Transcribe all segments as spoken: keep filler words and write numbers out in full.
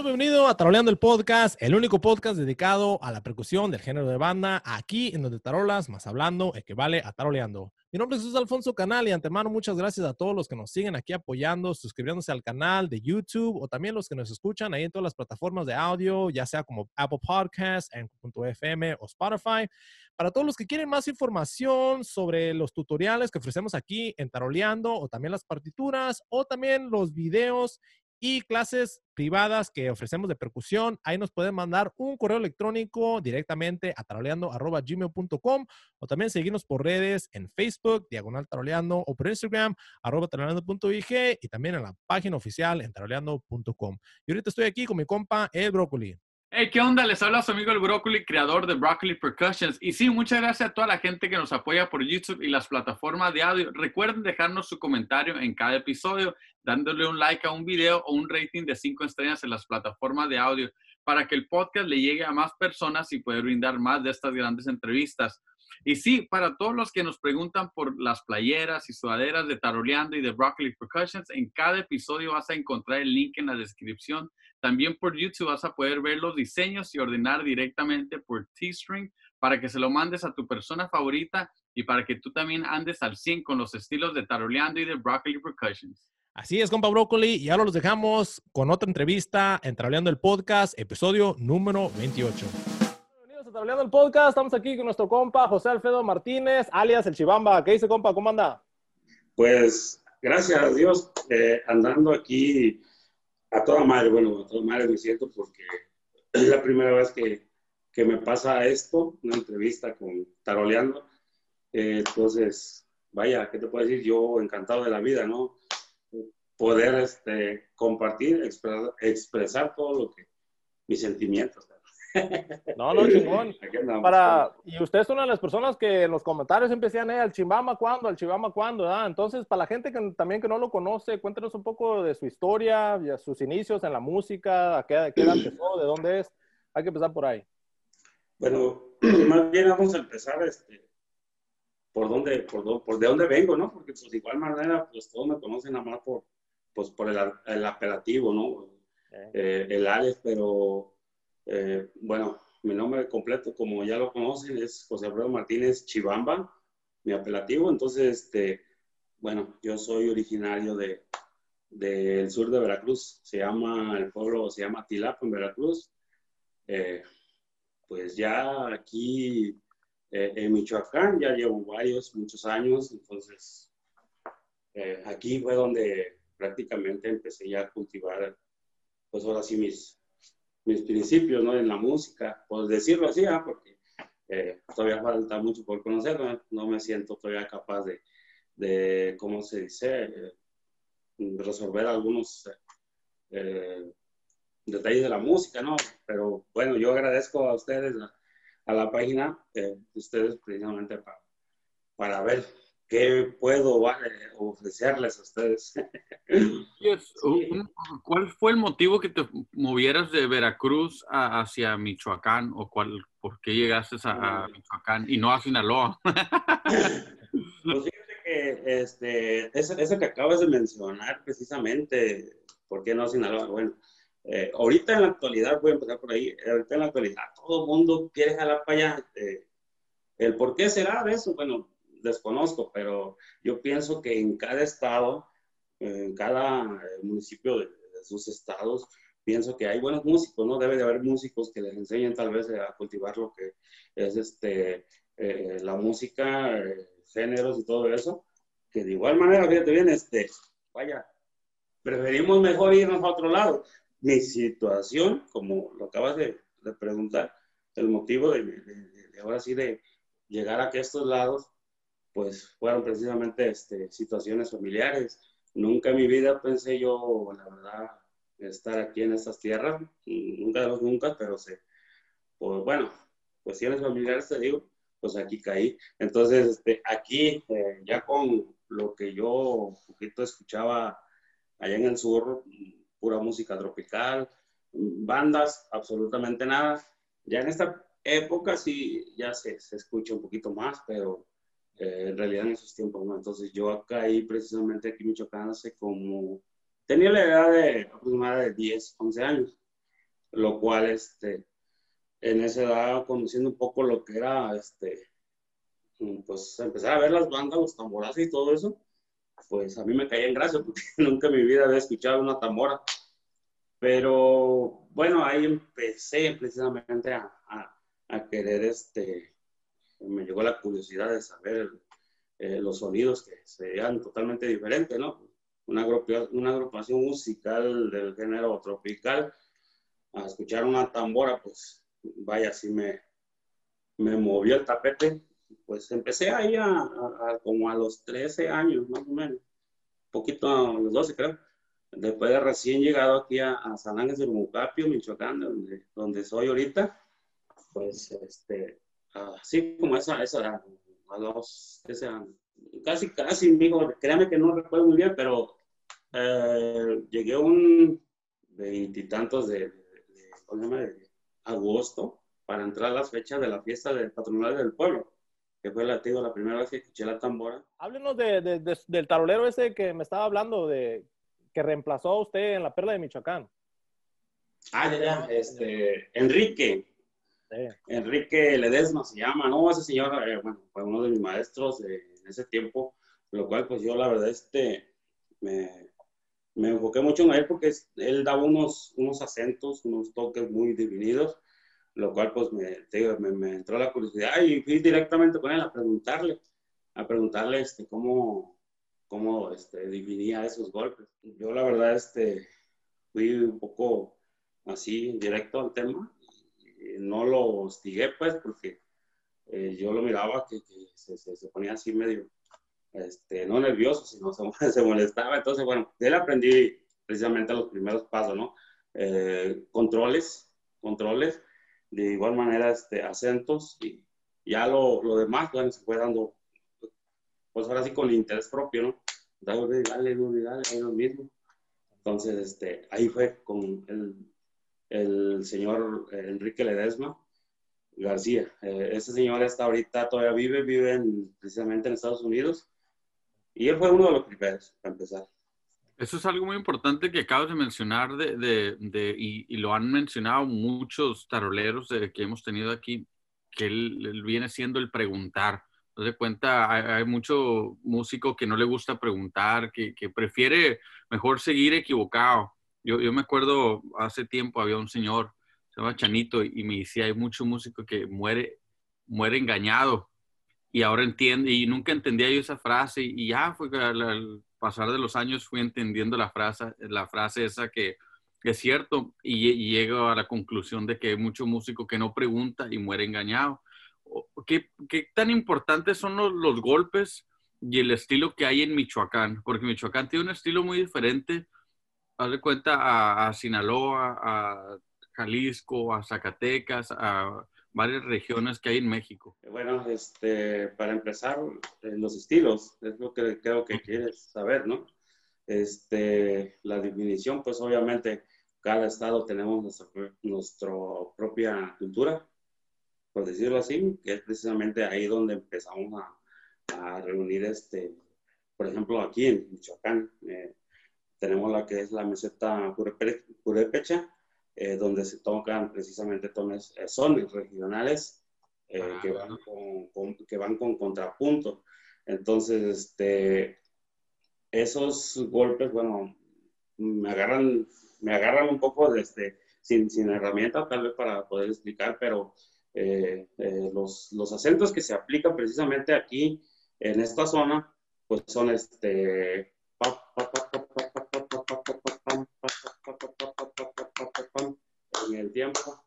bienvenido a Taroleando el Podcast, el único podcast dedicado a la percusión del género de banda, aquí en donde tarolas más hablando equivale a taroleando. Mi nombre es Jesús Alfonso Canal y antemano muchas gracias a todos los que nos siguen aquí apoyando, suscribiéndose al canal de YouTube o también los que nos escuchan ahí en todas las plataformas de audio, ya sea como Apple Podcasts, Anchor punto F M o Spotify. Para todos los que quieren más información sobre los tutoriales que ofrecemos aquí en Taroleando o también las partituras o también los videos y clases privadas que ofrecemos de percusión, ahí nos pueden mandar un correo electrónico directamente a taroleando arroba gmail punto com o también seguirnos por redes en Facebook, Diagonal Taroleando, o por Instagram, arroba taroleando punto I G y también en la página oficial en taroleando punto com. Y ahorita estoy aquí con mi compa, el Brócoli. Hey, ¿qué onda? Les habla su amigo el Brócoli, creador de Broccoli Percussions. Y sí, muchas gracias a toda la gente que nos apoya por YouTube y las plataformas de audio. Recuerden dejarnos su comentario en cada episodio, dándole un like a un video o un rating de cinco estrellas en las plataformas de audio para que el podcast le llegue a más personas y poder brindar más de estas grandes entrevistas. Y sí, para todos los que nos preguntan por las playeras y sudaderas de Taroleando y de Broccoli Percussions, en cada episodio vas a encontrar el link en la descripción. También por YouTube vas a poder ver los diseños y ordenar directamente por Teespring para que se lo mandes a tu persona favorita y para que tú también andes al cien con los estilos de Taroleando y de Broccoli Percussions. Así es, compa Brócoli, y ahora los dejamos con otra entrevista en Taroleando el Podcast, episodio número veintiocho. Bienvenidos a Taroleando el Podcast, estamos aquí con nuestro compa José Alfredo Martínez, alias El Chibamba. ¿Qué dice, compa? ¿Cómo anda? Pues, gracias a Dios, eh, andando aquí a toda madre, bueno, a toda madre me siento porque es la primera vez que, que me pasa esto, una entrevista con Taroleando. Eh, entonces, vaya, ¿qué te puedo decir? Yo encantado de la vida, ¿no? Poder este, compartir, expresar, expresar todo lo que, mis sentimientos. No, no, chingón. Para, y usted es una de las personas que en los comentarios siempre decían, eh, al Chibamba, ¿cuándo? Al Chibamba, ¿cuándo? ¿verdad? Entonces, para la gente que también que no lo conoce, cuéntenos un poco de su historia, de sus inicios en la música, a qué, a qué edad empezó, de dónde es. Hay que empezar por ahí. Bueno, más bien vamos a empezar este, por, dónde, por, por de dónde vengo, ¿no? Porque pues de igual manera, pues todos me conocen nada más por, pues, por el, el apelativo, ¿no? Eh. Eh, el alias, pero eh, bueno, mi nombre completo, como ya lo conocen, es José Alfredo Martínez Chibamba, mi apelativo. Entonces, este, bueno, yo soy originario de del sur de Veracruz. Se llama, el pueblo se llama Tilapa, en Veracruz. Eh, pues ya aquí eh, en Michoacán ya llevo varios, muchos años. Entonces, eh, aquí fue donde prácticamente empecé ya a cultivar, pues ahora sí, mis mis principios, ¿no? En la música, por decirlo así, ¿eh? Porque eh, todavía falta mucho por conocer, ¿no? No me siento todavía capaz de, de ¿cómo se dice? Eh, resolver algunos eh, detalles de la música, ¿no? Pero bueno, yo agradezco a ustedes, a, a la página eh, de ustedes precisamente para, para ver qué puedo vale, ofrecerles a ustedes. Yes. Sí. ¿Cuál fue el motivo que te movieras de Veracruz a, hacia Michoacán? ¿O cuál, por qué llegaste a, a Michoacán y no a Sinaloa? Pues fíjate que este, eso, eso que acabas de mencionar precisamente, ¿por qué no Sinaloa? Bueno, eh, ahorita en la actualidad, voy a empezar por ahí, ahorita en la actualidad todo el mundo quiere jalar para allá. Eh, ¿El por qué será de eso? Bueno, desconozco, pero yo pienso que en cada estado, en cada municipio de, de sus estados, pienso que hay buenos músicos, ¿no? Debe de haber músicos que les enseñen tal vez a cultivar lo que es este, eh, la música, eh, géneros y todo eso, que de igual manera, fíjate bien, este, vaya, preferimos mejor irnos a otro lado. Mi situación, como lo acabas de, de preguntar, el motivo de, de, de, de ahora sí de llegar a estos lados, pues fueron precisamente este, situaciones familiares. Nunca en mi vida pensé yo, la verdad, estar aquí en estas tierras, nunca de los nunca, pero sé, pues bueno, cuestiones familiares te digo, pues aquí caí. Entonces, este, aquí, eh, ya con lo que yo un poquito escuchaba allá en el sur, pura música tropical, bandas, absolutamente nada. Ya en esta época sí, ya se, se escucha un poquito más, pero eh, en realidad en esos tiempos no. Entonces yo caí precisamente aquí en Michoacán hace como, tenía la edad de aproximadamente de diez, once años. lo cual, este, en esa edad, conociendo un poco lo que era, este, pues empezar a ver las bandas, los tamborazos y todo eso, pues a mí me caía en gracia porque nunca en mi vida había escuchado una tambora. Pero bueno, ahí empecé precisamente a, a, a querer, este, me llegó la curiosidad de saber eh, los sonidos que serían totalmente diferentes, ¿no? Una, una agrupación musical del género tropical, a escuchar una tambora, pues vaya, sí me, me movió el tapete. Pues empecé ahí a, a, a, como a los trece años, más o menos, poquito a los doce creo. Después de recién llegado aquí a, a San Ángel del Mucapio, Michoacán, donde, donde soy ahorita, pues este, así como esa, esa a los trece años, casi, casi, mijo, créame que no recuerdo muy bien, pero eh, llegué un veintitantos de, de, de, de, de agosto para entrar a las fechas de la fiesta de patronal del pueblo, que fue la, digo, la primera vez que escuché la tambora. Háblenos de, de, de, del tarolero ese que me estaba hablando, de que reemplazó a usted en la Perla de Michoacán. Ah, ya, ya, este, Enrique. Sí. Enrique Ledesma se llama, ¿no? Ese señor, eh, bueno, fue uno de mis maestros eh, en ese tiempo, lo cual, pues yo, la verdad, este, me, me enfoqué mucho en él porque él daba unos, unos acentos, unos toques muy definidos, lo cual, pues, me, me, me entró la curiosidad y fui directamente con él a preguntarle, a preguntarle, este, cómo, cómo, este, definía esos golpes. Yo, la verdad, este, fui un poco así, directo al tema. No lo hostigué, pues, porque eh, yo lo miraba que, que se, se, se, ponía así medio, este, no nervioso, sino se, se molestaba. Entonces, bueno, de él aprendí precisamente los primeros pasos, ¿no? Eh, controles, controles, de igual manera, este, acentos, y ya lo, lo demás, bueno, se fue dando, pues ahora sí con interés propio, ¿no? Dale, dale, dale, dale, es lo mismo. Entonces, este, ahí fue con el, el señor Enrique Ledesma García. Eh, ese señor está ahorita, todavía vive, vive en, precisamente en Estados Unidos. Y él fue uno de los primeros, para empezar. Eso es algo muy importante que acabas de mencionar de, de, de, y, y lo han mencionado muchos taroleros de, que hemos tenido aquí, que él, él viene siendo el preguntar. No se cuenta, hay, hay mucho músico que no le gusta preguntar, que, que prefiere mejor seguir equivocado. Yo, yo me acuerdo hace tiempo había un señor, se llama Chanito, y me decía, hay mucho músico que muere, muere engañado. Y ahora entiende, y nunca entendía yo esa frase, y ya fue que al, al pasar de los años fui entendiendo la frase, la frase esa que, que es cierto, y, y llego a la conclusión de que hay mucho músico que no pregunta y muere engañado. ¿Qué, qué tan importantes son los, los golpes y el estilo que hay en Michoacán? Porque Michoacán tiene un estilo muy diferente, haz de cuenta, a, a Sinaloa, a Jalisco, a Zacatecas, a varias regiones que hay en México. Bueno, este, para empezar, eh, los estilos, es lo que creo que quieres saber, ¿no? Este, la definición, pues obviamente cada estado tenemos nuestra, nuestra propia cultura, por decirlo así, que es precisamente ahí donde empezamos a, a reunir, este, por ejemplo, aquí en Michoacán, eh, tenemos la que es la meseta purépecha, eh, donde se tocan precisamente tones, eh, sones regionales eh, ah, que, van con, con, que van con contrapunto. Entonces, este, esos golpes, bueno, me agarran, me agarran un poco de este, sin, sin herramienta tal vez para poder explicar, pero eh, eh, los, los acentos que se aplican precisamente aquí en esta zona, pues son este... Pa, pa, pa, pa, pa, pa, en el tiempo.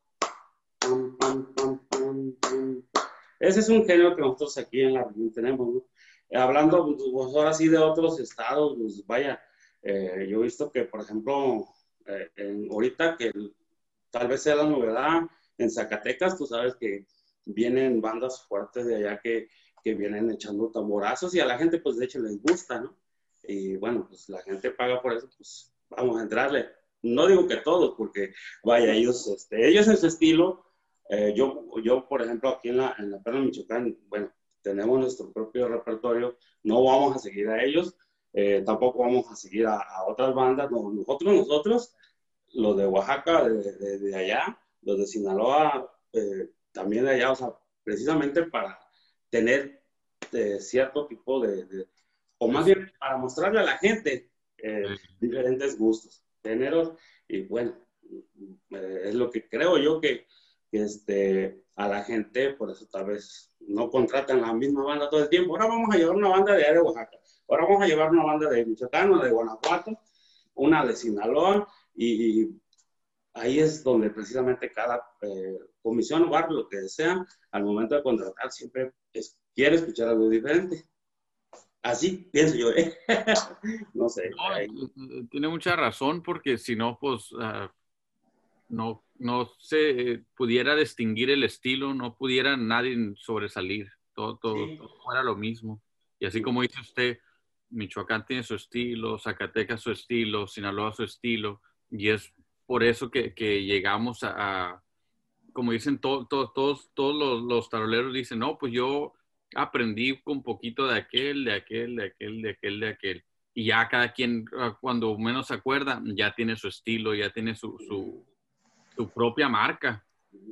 Ese es un género que nosotros aquí en la región tenemos, ¿no? Hablando pues, ahora sí de otros estados, pues vaya, eh, yo he visto que, por ejemplo, eh, en, ahorita que tal vez sea la novedad, en Zacatecas, tú sabes que vienen bandas fuertes de allá que, que vienen echando tamborazos y a la gente pues de hecho les gusta, ¿no? Y bueno, pues la gente paga por eso, pues vamos a entrarle. No digo que todos, porque vaya, ellos, este, ellos en su estilo, eh, yo, yo, por ejemplo, aquí en la, en la Perla Michoacán, bueno, tenemos nuestro propio repertorio, no vamos a seguir a ellos, eh, tampoco vamos a seguir a, a otras bandas, no, nosotros, nosotros, los de Oaxaca, de, de, de allá, los de Sinaloa, eh, también de allá, o sea, precisamente para tener eh, cierto tipo de, de, o más bien para mostrarle a la gente eh, diferentes gustos, géneros, y bueno, eh, es lo que creo yo que, que este, a la gente, por eso tal vez no contratan la misma banda todo el tiempo. Ahora vamos a llevar una banda de, de Oaxaca, ahora vamos a llevar una banda de Michoacán o de Guanajuato, una de Sinaloa, y, y ahí es donde precisamente cada eh, comisión o bar, lo que sea, al momento de contratar siempre es, quiere escuchar algo diferente. Así pienso yo, ¿eh? No sé. No, tiene mucha razón porque si no, pues uh, no, no se pudiera distinguir el estilo, no pudiera nadie sobresalir, todo, todo, Sí. todo fuera lo mismo. Y así como dice usted, Michoacán tiene su estilo, Zacatecas su estilo, Sinaloa su estilo, y es por eso que, que llegamos a, a, como dicen to, to, todos, todos los, los taroleros dicen, no, pues yo aprendí un poquito de aquel, de aquel, de aquel, de aquel, de aquel. Y ya cada quien, cuando menos se acuerda, ya tiene su estilo, ya tiene su, su, su propia marca.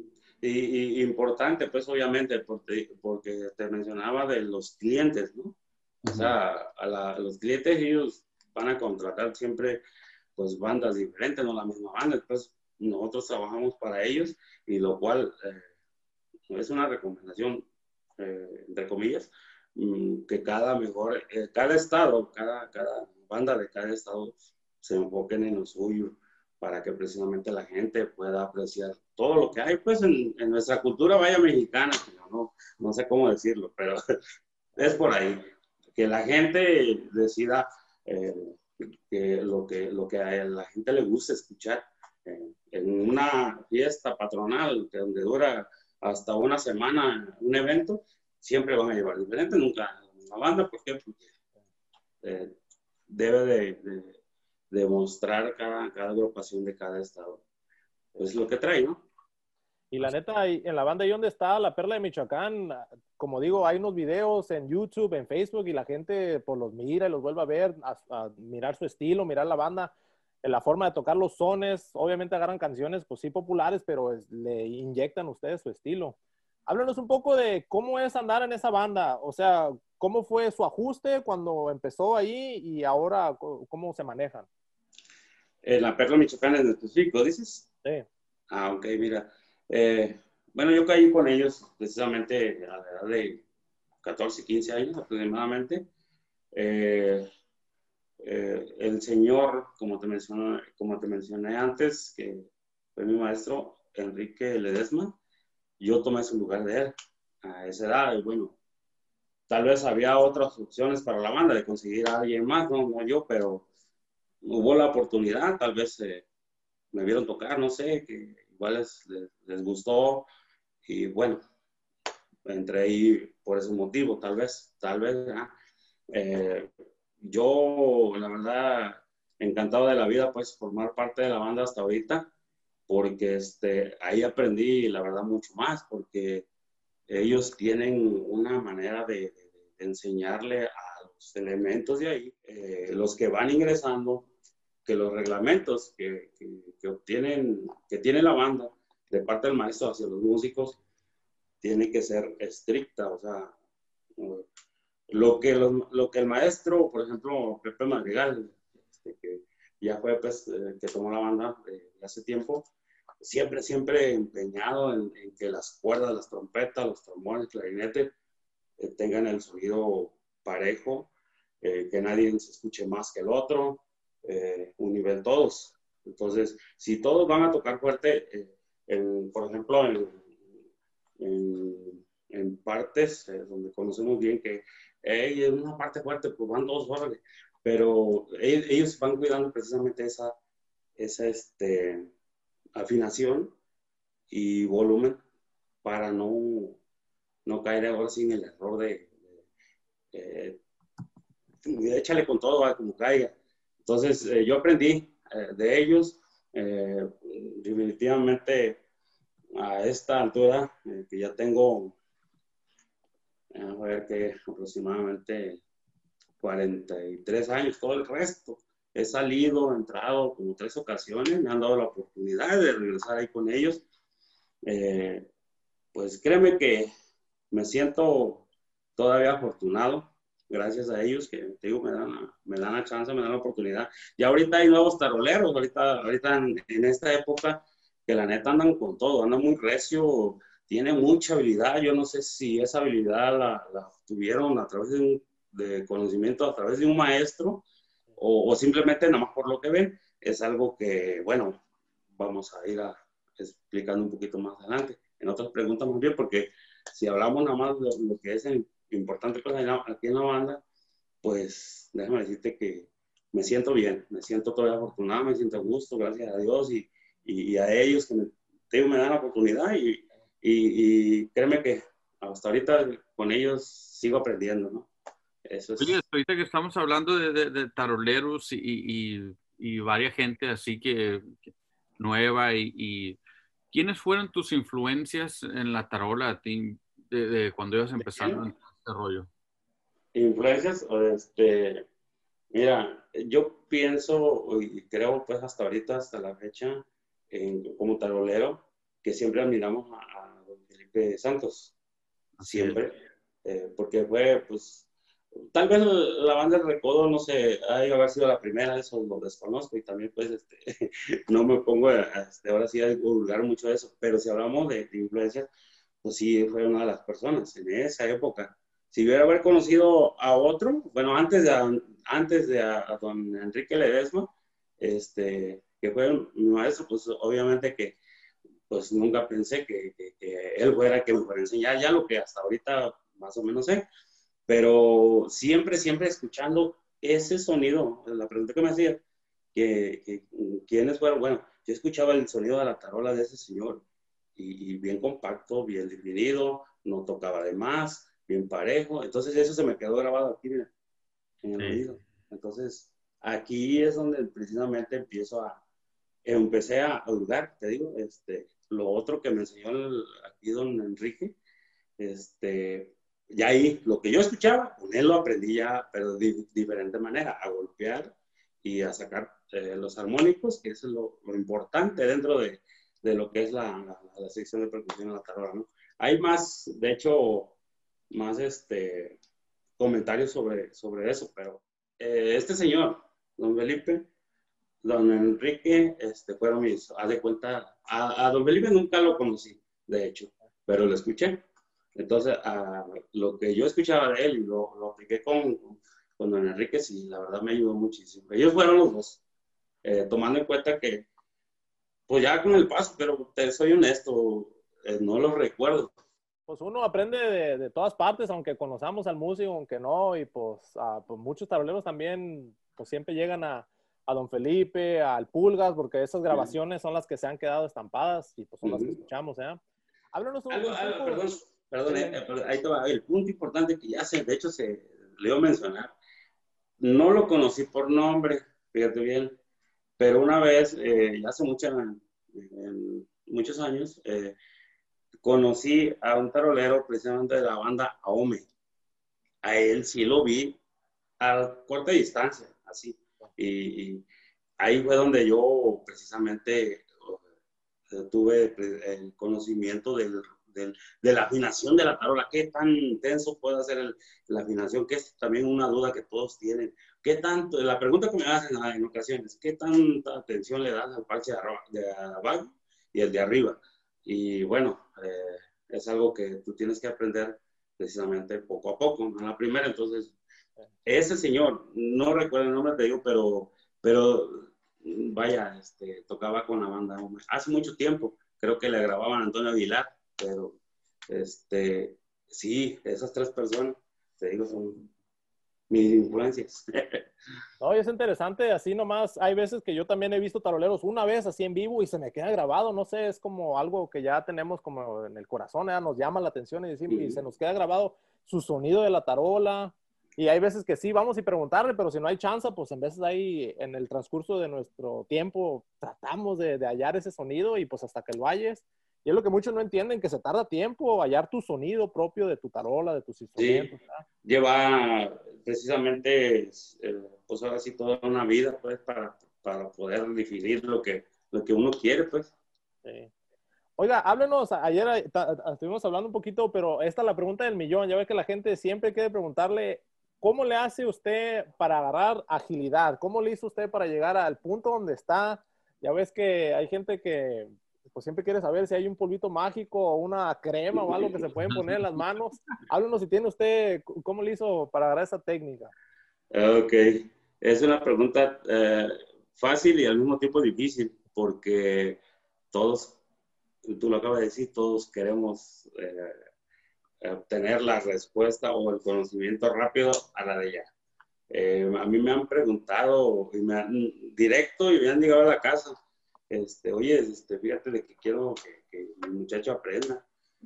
Y, y importante, pues obviamente, porque, porque te mencionaba de los clientes, ¿no? O sea, a, la, a los clientes ellos van a contratar siempre pues bandas diferentes, no la misma banda. Pues nosotros trabajamos para ellos y lo cual eh, es una recomendación, eh, entre comillas, mmm, que cada mejor, eh, cada estado, cada, cada banda de cada estado se enfoquen en lo suyo para que precisamente la gente pueda apreciar todo lo que hay pues en, en nuestra cultura vaya mexicana, no, no sé cómo decirlo, pero es por ahí, que la gente decida eh, que lo, que lo que a la gente le gusta escuchar eh, en una fiesta patronal que donde dura hasta una semana un evento, siempre van a llevar diferente, nunca una banda, ¿por qué? Porque eh, debe de, de demostrar cada, cada agrupación de cada estado. Es lo que trae, ¿no? Y la neta, en la banda ahí donde está la Perla de Michoacán, como digo, hay unos videos en YouTube, en Facebook, y la gente pues los mira y los vuelve a ver, a, a mirar su estilo, mirar la banda, en la forma de tocar los sones. Obviamente agarran canciones, pues sí, populares, pero es, le inyectan ustedes su estilo. Háblanos un poco de cómo es andar en esa banda, o sea, cómo fue su ajuste cuando empezó ahí y ahora cómo se manejan. En la Perla Michoacán en específico, ¿dices? Sí. Ah, ok, mira. Eh, bueno, yo caí con ellos precisamente a la edad de catorce, quince años aproximadamente. Eh, eh, el señor, como te, mencioné, como te mencioné antes, que fue mi maestro, Enrique Ledesma, yo tomé su lugar de él a esa edad. Y bueno, tal vez había otras opciones para la banda de conseguir a alguien más, no, no yo, pero hubo la oportunidad, tal vez eh, me vieron tocar, no sé, que igual les, les, les gustó y bueno, entré ahí por ese motivo, tal vez, tal vez. ¿Ah? Eh, yo, la verdad, encantado de la vida, pues, formar parte de la banda hasta ahorita, porque este, ahí aprendí, la verdad, mucho más, porque ellos tienen una manera de, de, de enseñarle a los elementos de ahí, eh, los que van ingresando, que los reglamentos que, que, que obtienen, que tiene la banda de parte del maestro hacia los músicos, tiene que ser estricta, o sea, lo que, lo, lo que el maestro, por ejemplo, Pepe Madrigal, este, que ya fue, pues, eh, que tomó la banda de, de hace tiempo, siempre, siempre empeñado en, en que las cuerdas, las trompetas, los trombones, clarinete, eh, tengan el sonido parejo, eh, que nadie se escuche más que el otro, eh, un nivel todos. Entonces, si todos van a tocar fuerte, eh, en, por ejemplo, en, en, en partes eh, donde conocemos bien que hey, en una parte fuerte, pues van dos horas, pero ellos, ellos van cuidando precisamente esa, esa este, afinación y volumen para no, no caer ahora sí en el error de, de, de échale con todo a como caiga. Entonces, eh, yo aprendí eh, de ellos, eh, definitivamente a esta altura, eh, que ya tengo, eh, a ver que aproximadamente cuarenta y tres años, todo el resto he salido, he entrado como tres ocasiones, me han dado la oportunidad de regresar ahí con ellos. Eh, pues créeme que me siento todavía afortunado, gracias a ellos, que te digo, me dan, la, me dan la chance, me dan la oportunidad. Y ahorita hay nuevos taroleros, ahorita, ahorita en, en esta época, que la neta andan con todo, andan muy recio, tiene mucha habilidad. Yo no sé si esa habilidad la, la tuvieron a través de un de conocimiento, a través de un maestro, o, o simplemente nada más por lo que ven. Es algo que, bueno, vamos a ir a, explicando un poquito más adelante, en otras preguntas más bien, porque si hablamos nada más de lo que es importante pues, aquí en la banda, pues déjame decirte que me siento bien, me siento todavía afortunado, me siento a gusto, gracias a Dios y, y, y a ellos que me, tengo, me dan la oportunidad y, y, y créeme que hasta ahorita con ellos sigo aprendiendo, ¿no? Eso es. Oye, ahorita que estamos hablando de, de, de taroleros y, y, y varias gente así que, que nueva y, y ¿quiénes fueron tus influencias en la tarola a ti de, de cuando ibas empezando en este rollo? Influencias, este, mira, yo pienso y creo pues hasta ahorita, hasta la fecha, en, como tarolero, que siempre admiramos a, a don Felipe Santos, Así siempre, eh, porque fue pues, tal vez la banda del Recodo, no sé, ha de haber sido la primera, eso lo desconozco y también pues este, no me pongo a, este, ahora sí a divulgar mucho de eso, pero si hablamos de, de influencias, pues sí, fue una de las personas en esa época. Si hubiera haber conocido a otro, bueno, antes de, antes de a, a don Enrique Ledesma, este, que fue mi maestro, pues obviamente que pues nunca pensé que, que, que él fuera el que me fuera a enseñar ya lo que hasta ahorita más o menos sé, pero siempre, siempre escuchando ese sonido, la pregunta que me hacía, que, que quiénes fueron, bueno, yo escuchaba el sonido de la tarola de ese señor, y, y bien compacto, bien definido, no tocaba de más, bien parejo. Entonces eso se me quedó grabado aquí, mira, en el Sí. oído. Entonces aquí es donde precisamente empiezo a, empecé a dudar, te digo, este, lo otro que me enseñó el, aquí don Enrique, este, ya ahí, lo que yo escuchaba, con él lo aprendí ya, pero de diferente manera, a golpear y a sacar eh, los armónicos, que eso es lo, lo importante dentro de, de lo que es la, la, la sección de percusión en la tarola, ¿no? Hay más, de hecho, más este, comentarios sobre, sobre eso, pero eh, este señor, don Felipe, don Enrique, este, fueron mis, haz de cuenta, a, a don Felipe nunca lo conocí, de hecho, pero lo escuché. Entonces, a lo que yo escuchaba de él y lo, lo apliqué con, con don Enrique, sí, la verdad me ayudó muchísimo. Ellos fueron los dos, eh, tomando en cuenta que, pues ya con el paso, pero te soy honesto, eh, no lo recuerdo. Pues uno aprende de, de todas partes, aunque conozcamos al músico, aunque no, y pues, a, pues muchos taroleros también, pues siempre llegan a, a don Felipe, al Pulgas, porque esas grabaciones son las que se han quedado estampadas y pues son las que escuchamos, ¿eh? Háblanos un, Algo, un algo, poco. perdón, perdón, Sí, eh, eh, ahí te va, el punto importante que ya se, de hecho se le iba a mencionar, no lo conocí por nombre, fíjate bien, pero una vez, eh, hace mucha, en muchos años, eh, conocí a un tarolero precisamente de la banda Aome. A él sí lo vi a corta distancia, así. Y, y ahí fue donde yo precisamente uh, tuve el conocimiento del, del, de la afinación de la tarola. ¿Qué tan intenso puede ser el, la afinación? Que es también una duda que todos tienen. ¿Qué tanto? La pregunta que me hacen en ocasiones, ¿qué tanta atención le das al parche de abajo y el de arriba? Y bueno, eh, es algo que tú tienes que aprender precisamente poco a poco, no la primera. Entonces, ese señor, no recuerdo el nombre, te digo, pero, pero vaya, este, tocaba con la banda hace mucho tiempo. Creo que le grababan a Antonio Aguilar, pero este, sí, esas tres personas, te digo, son mis influencias. no, y es interesante, así nomás, hay veces que yo también he visto taroleros una vez así en vivo y se me queda grabado, no sé, es como algo que ya tenemos como en el corazón, ¿eh? Nos llama la atención y, decimos, y se nos queda grabado su sonido de la tarola, y hay veces que sí, vamos y preguntarle, pero si no hay chance, pues en veces ahí en el transcurso de nuestro tiempo tratamos de, de hallar ese sonido y pues hasta que lo halles, Y es lo que muchos no entienden, que se tarda tiempo hallar tu sonido propio de tu tarola, de tus instrumentos. Sí, ¿verdad? lleva precisamente, eh, pues ahora sí, toda una vida, pues, para, para poder definir lo que, lo que uno quiere, pues. Sí. Oiga, háblenos, ayer eh, ta- ta- estuvimos hablando un poquito, pero esta es la pregunta del millón. Ya ve que la gente siempre quiere preguntarle, ¿cómo le hace usted para agarrar agilidad? ¿Cómo le hizo usted para llegar al punto donde está? Ya ves que hay gente que pues, siempre quiere saber si hay un polvito mágico o una crema o algo que se pueden poner en las manos. Háblenos si tiene usted, ¿cómo le hizo para agarrar esa técnica? Ok, es una pregunta eh, fácil y al mismo tiempo difícil, porque todos, tú lo acabas de decir, todos queremos eh, obtener la respuesta o el conocimiento rápido a la de ella. Eh, a mí me han preguntado y me han, directo y me han llegado a la casa, este, oye, este, fíjate de que quiero que, que mi muchacho aprenda.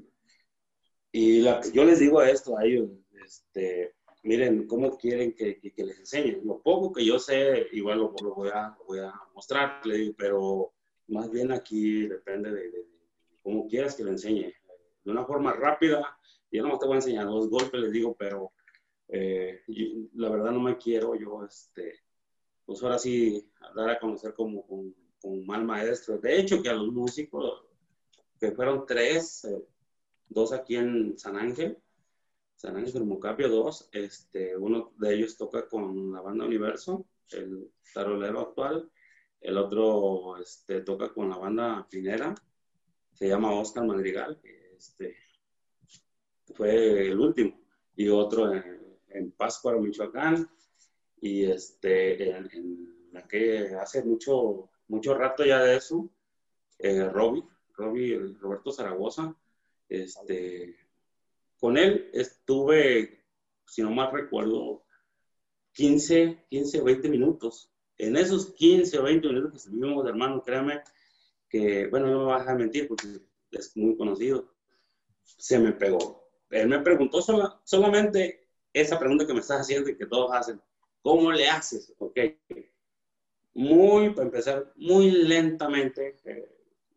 Y la, yo les digo esto a ellos, este, miren, ¿cómo quieren que, que, que les enseñe? Lo poco que yo sé, igual lo, lo, voy, a, lo voy a mostrar, le digo, pero más bien aquí depende de, de, de cómo quieras que le enseñe. De una forma rápida, yo no te voy a enseñar dos golpes, les digo, pero eh, yo, la verdad no me quiero yo, este, pues ahora sí, dar a conocer como, como, como un mal maestro. De hecho, que a los músicos, que fueron tres, eh, dos aquí en San Ángel, San Ángel del Mocapio, dos, este, uno de ellos toca con la banda Universo, el tarolero actual, el otro este, toca con la banda Pinera, se llama Oscar Madrigal, este, fue el último, y otro en, en Pátzcuaro, Michoacán, y este, en, en la que hace mucho, mucho rato ya de eso, eh, Robbie, Robbie, Roberto Zaragoza, este, con él estuve, si no mal recuerdo, quince, quince o veinte minutos. En esos quince o veinte minutos que estuvimos, hermano, créame que, bueno, no me vas a mentir porque es muy conocido, se me pegó. Él me preguntó sola, solamente esa pregunta que me estás haciendo y que todos hacen, ¿cómo le haces? Ok. Muy, para empezar, muy lentamente, eh,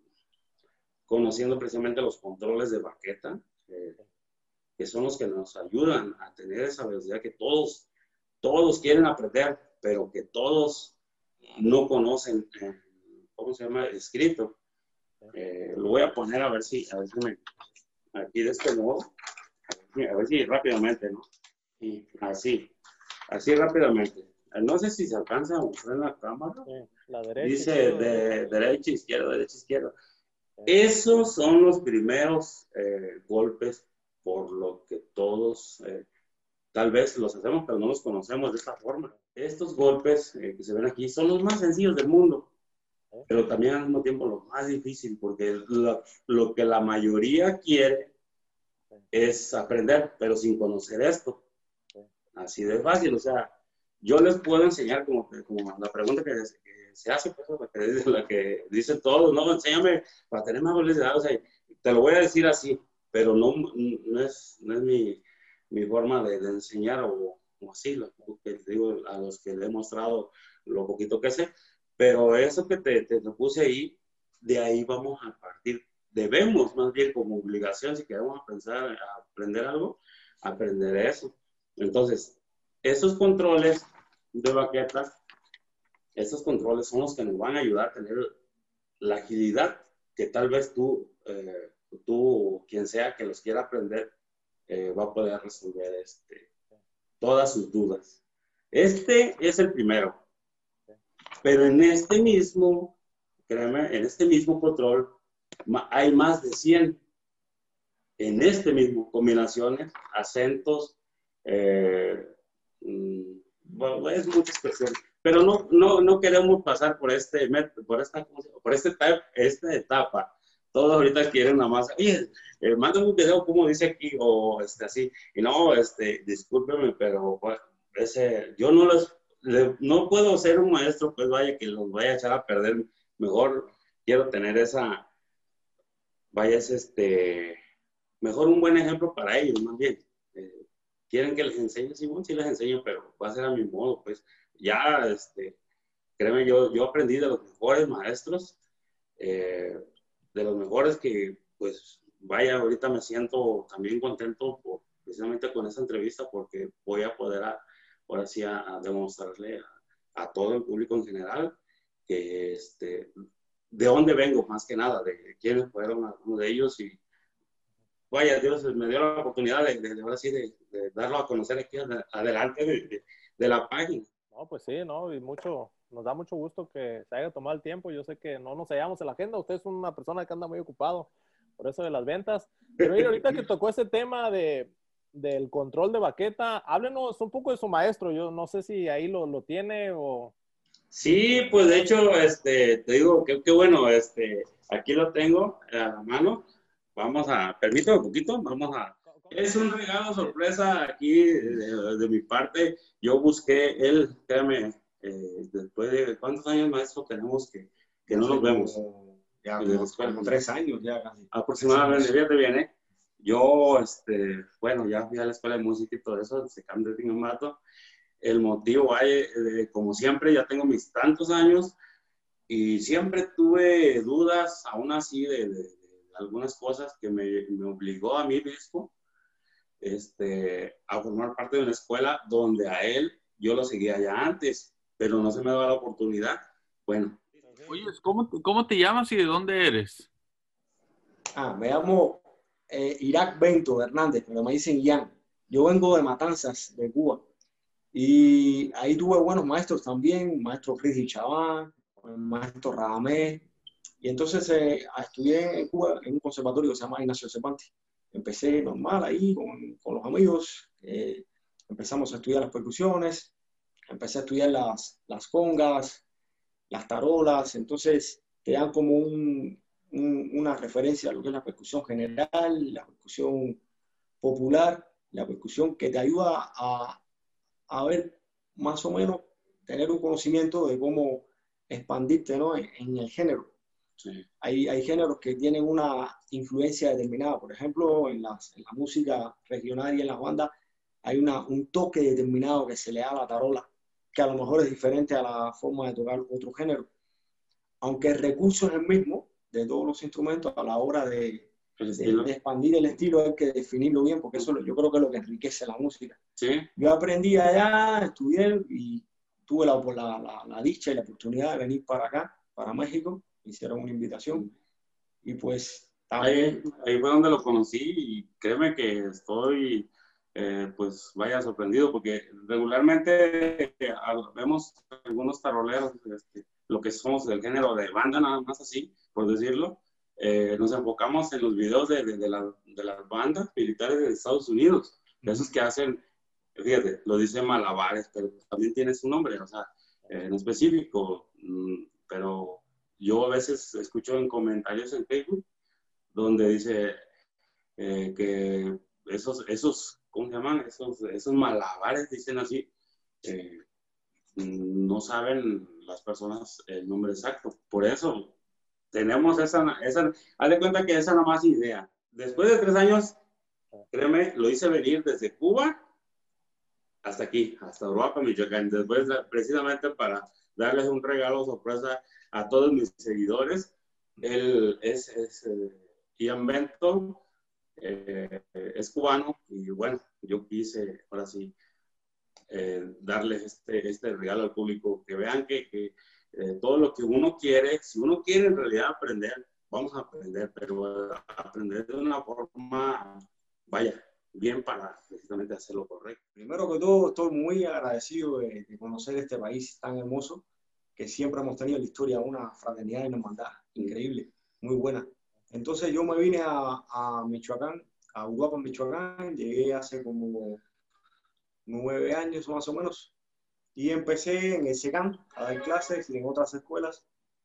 conociendo precisamente los controles de baqueta, eh, que son los que nos ayudan a tener esa velocidad que todos, todos quieren aprender, pero que todos no conocen, eh, ¿cómo se llama? Escrito. Eh, lo voy a poner a ver si, a ver si me, aquí de este modo, a ver si rápidamente, ¿no? Y así, así rápidamente. No sé si se alcanza a mostrar en la cámara. Sí, la derecha, Dice izquierda, de, derecha. derecha, izquierda, derecha, izquierda. Esos son los primeros eh, golpes por lo que todos eh, tal vez los hacemos, pero no los conocemos de esta forma. Estos golpes eh, que se ven aquí son los más sencillos del mundo, pero también al mismo tiempo los más difíciles, porque lo, lo que la mayoría quiere es aprender, pero sin conocer esto. Así de fácil, o sea, yo les puedo enseñar como, como la pregunta que, que se hace, pues, la que, la que dicen todos, no, enséñame para tener más velocidad, o sea, te lo voy a decir así, pero no, no, es, no es mi, mi forma de, de enseñar o, o así, lo que digo a los que le he mostrado lo poquito que sé, pero eso que te, te, te puse ahí, de ahí vamos a partir, debemos más bien como obligación, si queremos pensar, a aprender algo, aprender eso. Entonces, esos controles de baqueta, esos controles son los que nos van a ayudar a tener la agilidad que tal vez tú, eh, tú quien sea que los quiera aprender, eh, va a poder resolver este, todas sus dudas. Este es el primero. Pero en este mismo, créeme, en este mismo control hay más de cien. En este mismo, combinaciones, acentos, eh, bueno, es mucha expresión, pero no, no, no queremos pasar por este, por esta, por este, esta etapa. Todos ahorita quieren nada más, oye, eh, mándame un video como dice aquí, o este, así, y no, este, discúlpeme, pero bueno, ese, yo no los, le, no puedo ser un maestro, pues vaya, que los vaya a echar a perder, mejor quiero tener esa, vaya, es este, mejor un buen ejemplo para ellos, más bien. Eh, quieren que les enseñe, sí, bueno, sí les enseño, pero va a ser a mi modo, pues. Ya, este, créeme, yo, yo aprendí de los mejores maestros, eh, de los mejores que pues vaya, ahorita me siento también contento por, precisamente con esa entrevista porque voy a poder a, ahora sí a, a demostrarle a, a todo el público en general que este, de dónde vengo más que nada, de quiénes fueron algunos de ellos y vaya, Dios me dio la oportunidad de, de, de ahora sí de, de darlo a conocer aquí adelante de, de, de la página. No, pues sí, ¿no? Y mucho, nos da mucho gusto que se haya tomado el tiempo. Yo sé que no nos hallamos en la agenda. Usted es una persona que anda muy ocupado por eso de las ventas. Pero mire, ahorita que tocó ese tema de, del control de baqueta, háblenos un poco de su maestro. Yo no sé si ahí lo, lo tiene o... Sí, pues de hecho, este, te digo que qué bueno, este, aquí lo tengo a la mano. Vamos a, permítame un poquito, vamos a... Es un regalo sorpresa aquí de, de mi parte. Yo busqué él, créame, eh, después de cuántos años maestro tenemos que, que no nos vemos. Ya como, como tres años, ya casi. Aproximadamente, fíjate bien, ¿eh? Yo, este, bueno, ya fui a la escuela de música y todo eso, se cambia de un mato. El motivo hay, eh, como siempre, ya tengo mis tantos años y siempre tuve dudas, aún así, de, de, de algunas cosas que me, me obligó a mí mismo este, a formar parte de una escuela donde a él yo lo seguía ya antes, pero no se me daba la oportunidad. Bueno. Oye, ¿cómo, cómo te llamas y de dónde eres? Ah, me llamo eh, Irak Bento Hernández, pero me dicen Ian. Yo vengo de Matanzas, de Cuba. Y ahí tuve buenos maestros también, maestro Cris Chabán, maestro Radamés. Y entonces eh, estudié en Cuba en un conservatorio que se llama Ignacio Cervantes. Empecé normal ahí con, con los amigos, eh, empezamos a estudiar las percusiones, empecé a estudiar las, las congas, las tarolas, entonces te dan como un, un, una referencia a lo que es la percusión general, la percusión popular, la percusión que te ayuda a, a ver más o menos, tener un conocimiento de cómo expandirte, ¿no? en, en el género. Sí. Hay, hay géneros que tienen una influencia determinada. Por ejemplo, en, las, en la música regional y en las bandas hay una, un toque determinado que se le da a la tarola, que a lo mejor es diferente a la forma de tocar otro género. Aunque el recurso es el mismo de todos los instrumentos, a la hora de, de, de expandir el estilo hay que definirlo bien, porque eso yo creo que es lo que enriquece la música. Sí. Yo aprendí allá, estudié y tuve la, la, la, la dicha y la oportunidad de venir para acá, para México. Hicieron una invitación y pues ahí, ahí fue donde lo conocí y créeme que estoy eh, pues vaya sorprendido porque regularmente eh, vemos algunos taroleros este, lo que somos del género de banda nada más así por decirlo eh, nos enfocamos en los videos de, de, de, la, de las bandas militares de Estados Unidos de esos que hacen fíjate lo dice malabares pero también tiene su nombre o sea eh, en específico mmm, pero yo a veces escucho en comentarios en Facebook donde dice eh, que esos, esos, ¿cómo se llaman? Esos, esos malabares, dicen así, eh, no saben las personas el nombre exacto. Por eso tenemos esa, esa, haz de cuenta que esa nada más idea. Después de tres años, créeme, lo hice venir desde Cuba hasta aquí, hasta Uruapan, Michoacán. Después, precisamente para darles un regalo sorpresa a todos mis seguidores. Él es, es eh, Ian Bento, eh, es cubano y bueno, yo quise ahora sí eh, darles este, este regalo al público, que vean que, que eh, todo lo que uno quiere, si uno quiere en realidad aprender, vamos a aprender, pero aprender de una forma, vaya, bien para precisamente hacer lo correcto. Primero que todo, estoy muy agradecido de, de conocer este país tan hermoso que siempre hemos tenido en la historia una fraternidad y una hermandad increíble, muy buena. Entonces yo me vine a, a Michoacán, a Uruapan, Michoacán, llegué hace como nueve años más o menos y empecé en el SECAM a dar clases y en otras escuelas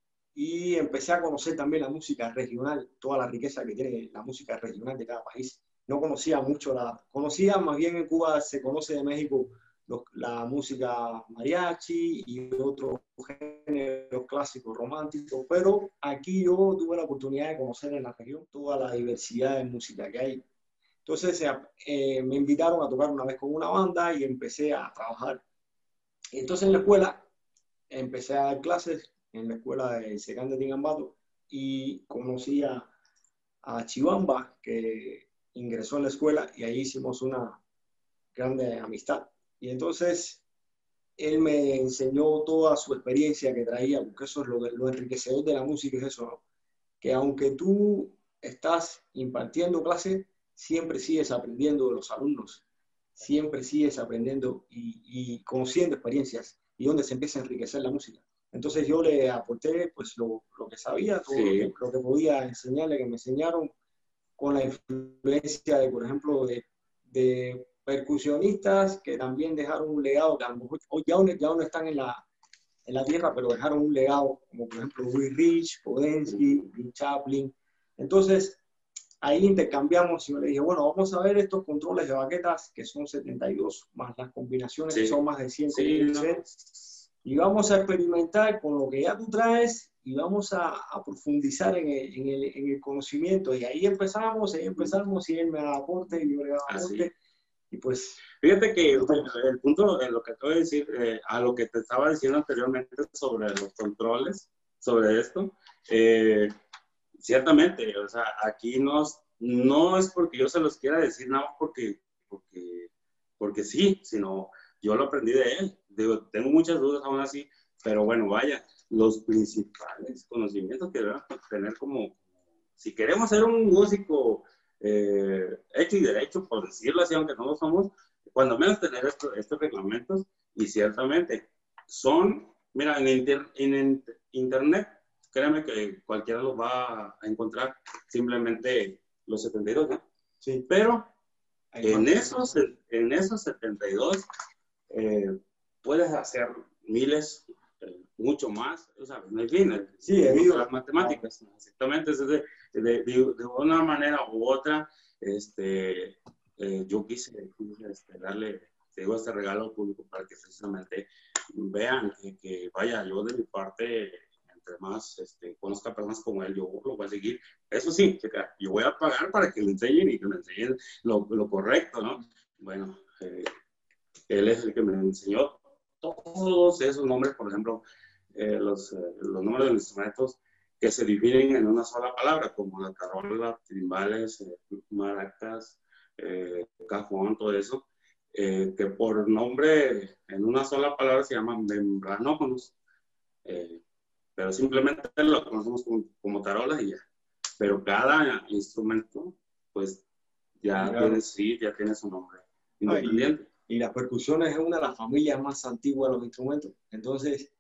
y empecé a conocer también la música regional, toda la riqueza que tiene la música regional de cada país. No conocía mucho la, conocía más bien en Cuba se conoce de México los, la música mariachi y otros géneros clásicos románticos, pero aquí yo tuve la oportunidad de conocer en la región toda la diversidad de música que hay. Entonces eh, me invitaron a tocar una vez con una banda y empecé a trabajar. Entonces en la escuela empecé a dar clases en la escuela de SECAM de Tingambato y conocí a, a Chibamba, que ingresó en la escuela, y ahí hicimos una grande amistad. Y entonces él me enseñó toda su experiencia que traía, porque eso es lo, lo enriquecedor de la música, es eso, ¿no? Que aunque tú estás impartiendo clase, siempre sigues aprendiendo de los alumnos, siempre sigues aprendiendo y, y conociendo experiencias, y donde se empieza a enriquecer la música. Entonces yo le aporté pues lo, lo que sabía, todo Sí. lo, que, lo que podía enseñarle, que me enseñaron, con la influencia de, por ejemplo, de, de percusionistas que también dejaron un legado, que a lo mejor hoy ya, ya no están en la, en la tierra, pero dejaron un legado, como por ejemplo Will Rich, Podensky, Bill Chaplin. Entonces, ahí intercambiamos y yo le dije, bueno, vamos a ver estos controles de baquetas, que son setenta y dos, más las combinaciones, Sí. que son más de cien, Sí, como no. dice, y vamos a experimentar con lo que ya tú traes y vamos a, a profundizar en el, en, el, en el conocimiento. Y ahí empezamos, ahí empezamos, y él me daba aporte y yo le daba aporte. Así. Y pues... Fíjate que el, el punto de lo que acabo de decir, eh, a lo que te estaba diciendo anteriormente sobre los controles, sobre esto, eh, ciertamente, o sea, aquí no, no es porque yo se los quiera decir, nada más porque, porque, porque sí, sino yo lo aprendí de él. Digo, tengo muchas dudas aún así, pero bueno, vaya, los principales conocimientos que debemos tener como, si queremos ser un músico eh, hecho y derecho, por decirlo así, aunque no lo somos, cuando menos tener esto, estos reglamentos, y ciertamente son, mira, en, inter, en internet, créeme que cualquiera los va a encontrar, simplemente los setenta y dos, ¿no? Sí. Pero en esos, en esos setenta y dos eh, puedes hacer miles, eh, mucho más, o sea, en fin, sí, debido las matemáticas, no. Exactamente, de, de, de, de una manera u otra, este, eh, yo quise, quise este, darle, te digo, este regalo al público para que precisamente vean que, que vaya, yo de mi parte, entre más este, conozca personas como él, yo lo voy a seguir. Eso sí, checa, yo voy a pagar para que me enseñen y que me enseñen lo, lo correcto, ¿no? Bueno, eh, él es el que me enseñó todos esos nombres, por ejemplo, eh, los, eh, los nombres de los instrumentos que se dividen en una sola palabra, como la tarola, timbales, eh, maracas, eh, cajón, todo eso, eh, que por nombre en una sola palabra se llaman membranófonos, eh, pero simplemente lo conocemos como, como tarolas y ya. Pero cada instrumento, pues, ya claro. tiene, sí, ya tiene su nombre independiente. Y, y las percusiones es una de las familias más antiguas de los instrumentos. Entonces,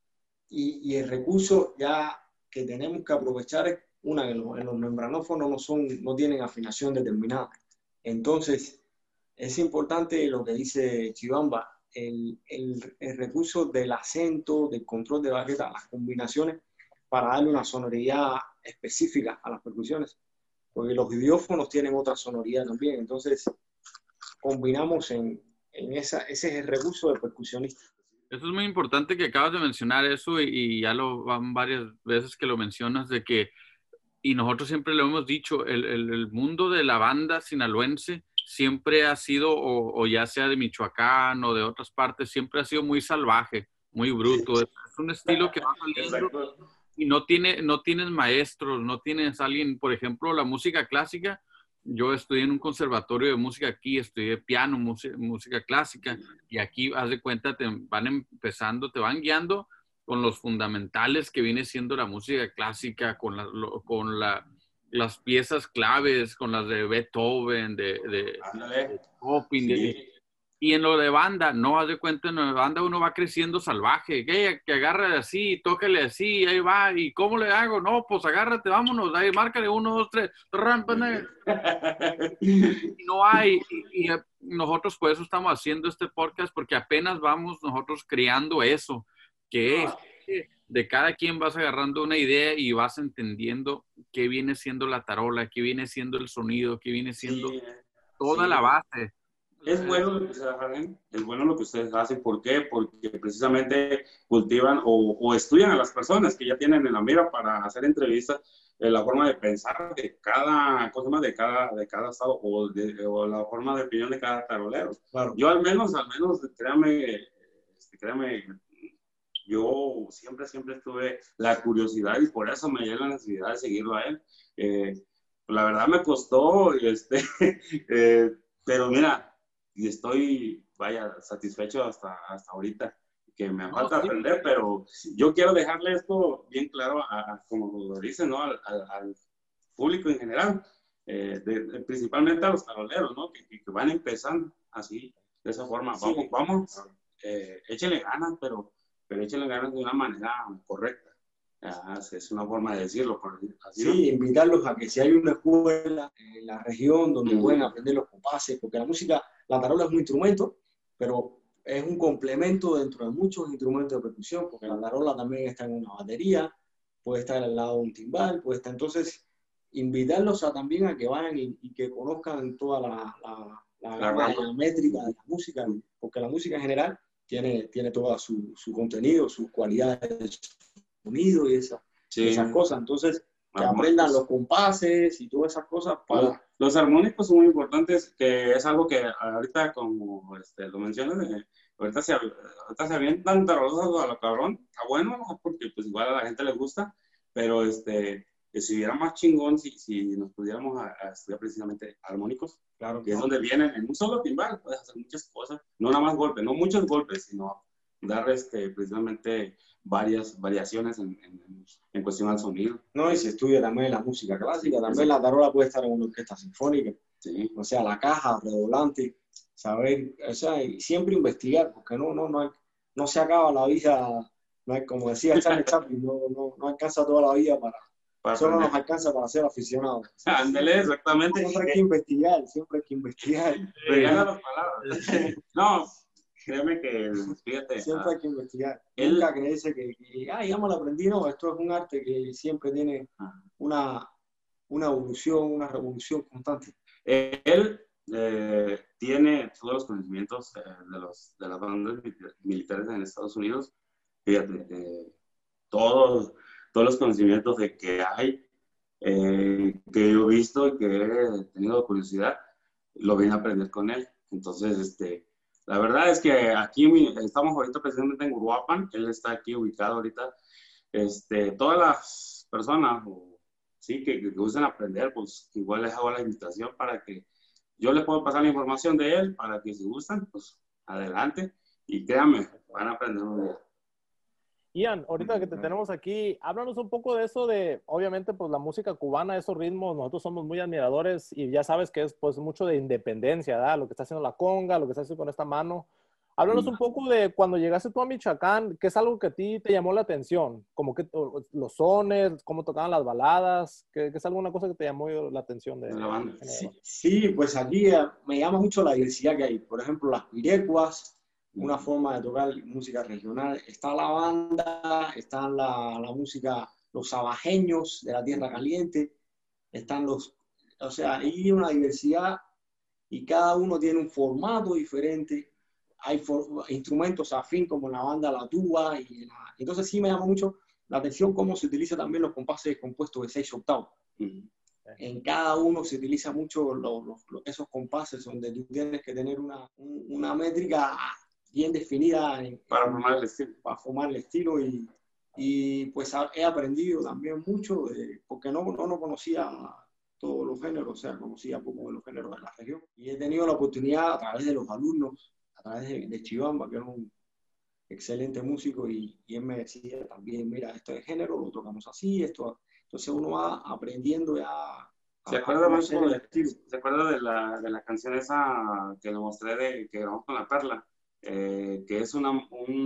y, y el recurso ya que tenemos que aprovechar es una, que los, en los membranófonos no, son, no tienen afinación determinada. Entonces, es importante lo que dice Chibamba, el, el, el recurso del acento, del control de baqueta, las combinaciones, para darle una sonoridad específica a las percusiones. Porque los idiófonos tienen otra sonoridad también. Entonces, combinamos en, en esa, ese es el recurso del percusionista. Eso es muy importante que acabas de mencionar eso y, y ya lo van varias veces que lo mencionas de que, y nosotros siempre lo hemos dicho, el, el, el mundo de la banda sinaloense siempre ha sido, o, o ya sea de Michoacán o de otras partes, siempre ha sido muy salvaje, muy bruto. Es, es un estilo que va saliendo y no, tiene, no tienes maestros, no tienes alguien, por ejemplo, la música clásica. Yo estudié en un conservatorio de música aquí, estudié piano, música, música clásica, y aquí, haz de cuenta, te van empezando, te van guiando con los fundamentales que viene siendo la música clásica, con, la, lo, con la, las piezas claves, con las de Beethoven, de, de, de Chopin, sí. de, y en lo de banda, no, haz de cuenta, en lo de banda uno va creciendo salvaje, que, que agarre así, tócale así, ahí va, ¿y cómo le hago? No, pues agárrate, vámonos, ahí, márcale, uno, dos, tres, y no hay, y, y nosotros por eso estamos haciendo este podcast, porque apenas vamos nosotros creando eso, que es, de cada quien vas agarrando una idea y vas entendiendo qué viene siendo la tarola, qué viene siendo el sonido, qué viene siendo sí, toda sí. la base. Es bueno lo que ustedes hacen, es bueno lo que ustedes hacen. ¿Por qué? Porque precisamente cultivan o, o estudian a las personas que ya tienen en la mira para hacer entrevistas, eh, la forma de pensar de cada cosa, de cada, de cada estado o, de, o la forma de opinión de cada tarolero. Claro. Yo al menos, al menos, créame, créame, yo siempre, siempre tuve la curiosidad y por eso me dio la necesidad de seguirlo a él. Eh, la verdad me costó, este, eh, pero mira, y estoy, vaya, satisfecho hasta, hasta ahorita, que me No, falta sí. aprender, pero yo quiero dejarle esto bien claro, a, a- como lo dicen, ¿no? Al, al- al público en general, eh, de- de- principalmente a los taroleros, ¿no? Que, que- que van empezando así, de esa forma. Sí. Vamos, vamos, eh, échenle ganas, pero, pero échenle ganas de una manera correcta. Ah, es una forma de decirlo, por así, ¿no? Sí, invitarlos a que si hay una escuela en la región donde Ujú. pueden aprender los compases, porque la música, la tarola es un instrumento, pero es un complemento dentro de muchos instrumentos de percusión, porque la tarola también está en una batería, puede estar al lado de un timbal, puede estar, entonces, invitarlos a, también a que vayan y, y que conozcan toda la, la, la La gama rama. métrica de la música, porque la música en general tiene, tiene todo su, su contenido, sus cualidades de sonido y esa, Sí. esas cosas. Entonces, que Armónicos. aprendan los compases y todas esas cosas Los, para... los armónicos son muy importantes, que es algo que ahorita, como este, lo mencionas, eh, ahorita se, ahorita se avientan tarolazos a lo cabrón. Está bueno, ¿no? Porque pues igual a la gente le gusta, pero este, que si hubiera más chingón si, si nos pudiéramos a, a estudiar precisamente armónicos, Claro, que es donde vienen en un solo timbal, puedes hacer muchas cosas, no nada más golpes, no muchos golpes, sino dar este, precisamente varias variaciones en, en, en cuestión al sonido. No, y se estudia también la música clásica, también la tarola puede estar en una orquesta sinfónica, Sí. o sea, la caja, redoblante, saber, o sea, y siempre investigar, porque no, no, no, hay, no se acaba la vida, no hay, como decía Charles Chaplin, no, no, no alcanza toda la vida para, Para solo aprender. nos alcanza para ser aficionados. Ándele, exactamente. Siempre hay que investigar, siempre hay que investigar. Regala las palabras. No, créeme que, fíjate, Siempre hay ah, que investigar. él- Nunca creerse que, que, ah, ya me lo aprendí, no, esto es un arte que siempre tiene ah, una, una evolución, una revolución constante. él eh, tiene todos los conocimientos eh, de, los, de las bandas militares en Estados Unidos. Fíjate, eh, todos, todos los conocimientos de que hay, eh, que yo he visto y que he tenido curiosidad, lo vine a aprender con él. Entonces, este, la verdad es que aquí estamos ahorita precisamente en Uruapan, él está aquí ubicado ahorita. Este, todas las personas o, sí, que, que gusten aprender, pues igual les hago la invitación para que yo les puedo pasar la información de él, para que si gustan, pues adelante. Y créanme, van a aprender un día. Ian, ahorita que te tenemos aquí, háblanos un poco de eso de, obviamente, pues la música cubana, esos ritmos, nosotros somos muy admiradores y ya sabes que es pues mucho de independencia, ¿verdad? Lo que está haciendo la conga, lo que está haciendo con esta mano. Háblanos un poco de cuando llegaste tú a Michoacán, ¿qué es algo que a ti te llamó la atención? Como que o, los sones, cómo tocaban las baladas, ¿qué, qué es alguna cosa que te llamó la atención de, De la banda. de Sí, sí, pues aquí eh, me llama mucho la diversidad que hay. Por ejemplo, las pirecuas, una forma de tocar música regional. Está la banda, están la, la música, los sabajeños de la Tierra Caliente, están los, o sea, hay una diversidad y cada uno tiene un formato diferente. Hay for, instrumentos afín como en la banda la tuba. Y la, entonces sí me llama mucho la atención cómo se utiliza también los compases compuestos de seis octavos. Uh-huh. En cada uno se utiliza mucho los, los, los, esos compases donde tú tienes que tener una, una métrica bien definida en, para formar el estilo. Para formar el estilo y, y pues he aprendido también mucho de, porque no, no, no conocía todos los géneros, o sea, conocía poco de los géneros de la región. Y he tenido la oportunidad a través de los alumnos, a través de, de Chivamba, que era un excelente músico, y, y él me decía también, mira, este género lo tocamos así, esto... Entonces uno va aprendiendo ya a, ¿Se acuerda, a de, ¿Se acuerda de la, de la canción esa que le mostré de, que grabamos con La Perla? Eh, que es una,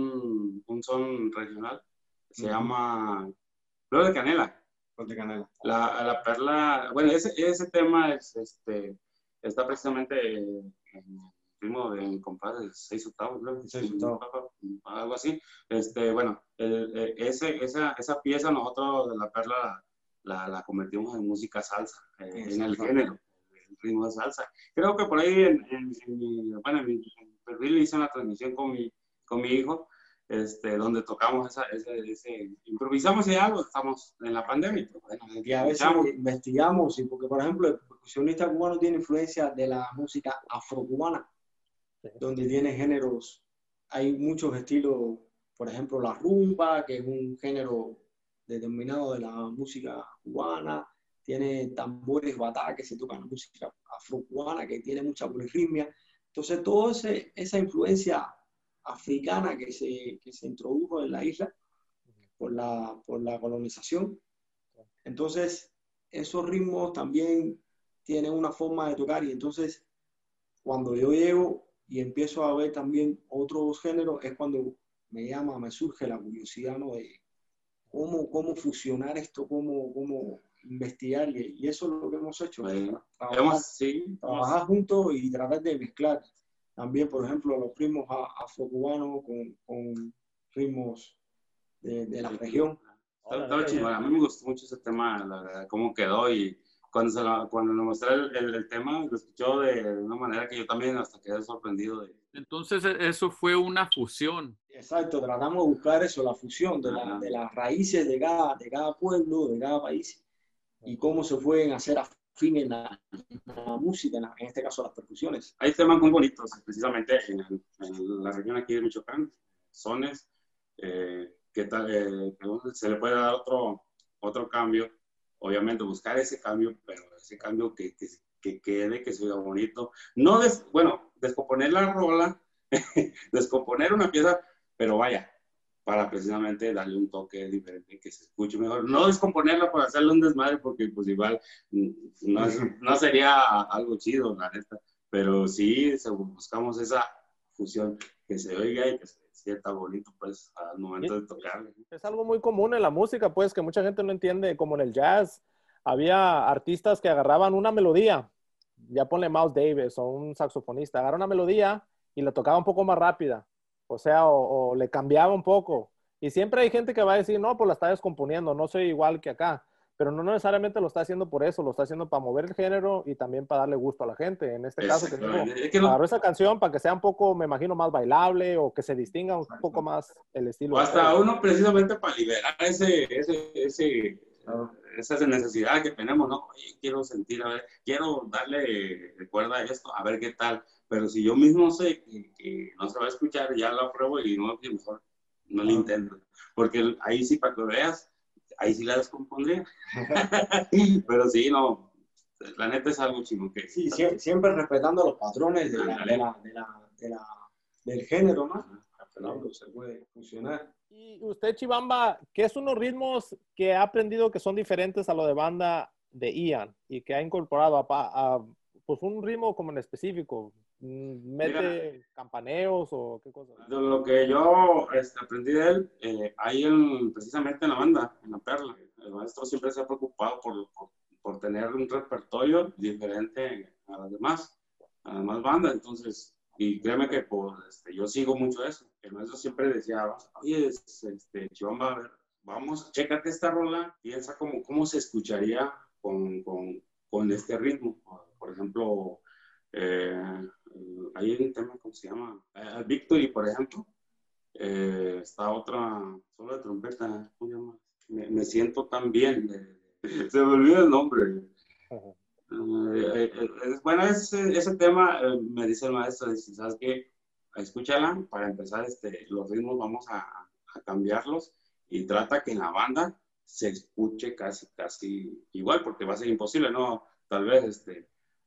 un, un son regional, se uh-huh. llama Flor de Canela. Flor de Canela. La, la Perla, bueno, ese, ese tema es, este, está precisamente en el ritmo de mi compadre, seis octavos, creo, seis octavos. Algo así. Este, bueno, el, ese, esa, esa pieza nosotros de La Perla la, la convertimos en música salsa, eh, en el género, el ritmo de salsa. Creo que por ahí en, en, en mi, bueno, en mi perfil hice una transmisión con mi, con mi hijo, este, donde tocamos esa, ese, ese, improvisamos y algo, estamos en la pandemia. Pero bueno, y a veces investigamos, y porque por ejemplo el percusionista cubano tiene influencia de la música afrocubana, sí. Donde tiene géneros, hay muchos estilos, por ejemplo la rumba, que es un género determinado de la música cubana, tiene tambores batá que se tocan música afrocubana, que tiene mucha polirritmia. Entonces, toda esa influencia africana que se, que se introdujo en la isla por la, por la colonización. Entonces, esos ritmos también tienen una forma de tocar y entonces, cuando yo llego y empiezo a ver también otros géneros, es cuando me llama, me surge la curiosidad, ¿no? De cómo, cómo fusionar esto, cómo, cómo investigar y, y eso es lo que hemos hecho. Bueno, trabajar, hemos, sí, trabajar hemos, juntos y tratar de mezclar también, por ejemplo, los ritmos afrocubanos con, con ritmos de, de la región. Está, está chingón. A mí me gustó mucho ese tema, la verdad, cómo quedó y cuando, se la, cuando le mostré el, el, el tema, lo escuchó de, de una manera que yo también hasta quedé sorprendido. De... Entonces eso fue una fusión. Exacto, tratamos de buscar eso, la fusión de, la, de las raíces de cada, de cada pueblo, de cada país y cómo se pueden hacer afín en la, en la música, en, la, en este caso las percusiones. Hay temas muy bonitos, precisamente en, en la región aquí de Michoacán, sones, eh, que tal, eh, se le puede dar otro, otro cambio, obviamente buscar ese cambio, pero ese cambio que, que, que quede, que sea bonito. No, des, bueno, descomponer la rola, descomponer una pieza, pero vaya, para precisamente darle un toque diferente, que se escuche mejor. No descomponerla para hacerle un desmadre, porque pues igual no, es, no sería algo chido, la neta. Pero sí, buscamos esa fusión, que se oiga y que se sienta bonito, pues, al momento de tocar. Es algo muy común en la música, pues, que mucha gente no entiende, como en el jazz. Había artistas que agarraban una melodía, ya ponle Miles Davis o un saxofonista, agarra una melodía y la tocaba un poco más rápida. O sea, o, o le cambiaba un poco. Y siempre hay gente que va a decir, no, pues la está descomponiendo, no soy igual que acá. Pero no necesariamente lo está haciendo por eso, lo está haciendo para mover el género y también para darle gusto a la gente. En este caso, que digo, es que no... agarró esa canción para que sea un poco, me imagino, más bailable o que se distinga un Exacto. poco más el estilo. O hasta uno precisamente para liberar ese, ese, ese, uh, esa necesidad que tenemos, ¿no? Oye, quiero sentir, a ver, quiero darle cuerda a esto, a ver qué tal. Pero si yo mismo sé que, que no se va a escuchar, ya lo pruebo y no, mejor no lo intento. Porque ahí sí, para que veas, ahí sí la descompondría. Pero sí, no, la neta es algo chingón que... Sí, siempre, siempre respetando los patrones de la, de la, de la, de la, del género, ¿no? Respetando, se puede funcionar. Y usted, Chibamba, ¿qué son los ritmos que ha aprendido que son diferentes a lo de banda de Ian y que ha incorporado a, a pues un ritmo como en específico? ¿Mete Mira, campaneos o qué cosa? De lo que yo este, aprendí de él, eh, ahí en, precisamente en la banda, en La Perla, el maestro siempre se ha preocupado por, por, por tener un repertorio diferente a las demás, a las demás bandas. Entonces, y créeme que pues, este, yo sigo mucho eso. El maestro siempre decía, oye, este, Chibamba, a ver, vamos, chécate esta rola, piensa cómo, cómo se escucharía con, con, con este ritmo. Por ejemplo, eh, hay un tema, ¿cómo se llama? Eh, Victory, por ejemplo. Eh, está otra, solo de trompeta, ¿cómo se llama? Me, me siento tan bien. Eh, se me olvida el nombre. Uh-huh. eh, eh, eh, bueno, ese, ese tema, eh, me dice el maestro, dice, ¿sabes qué? Escúchala, para empezar, este, los ritmos vamos a, a cambiarlos y trata que en la banda se escuche casi, casi igual, porque va a ser imposible, ¿no? Tal vez, este,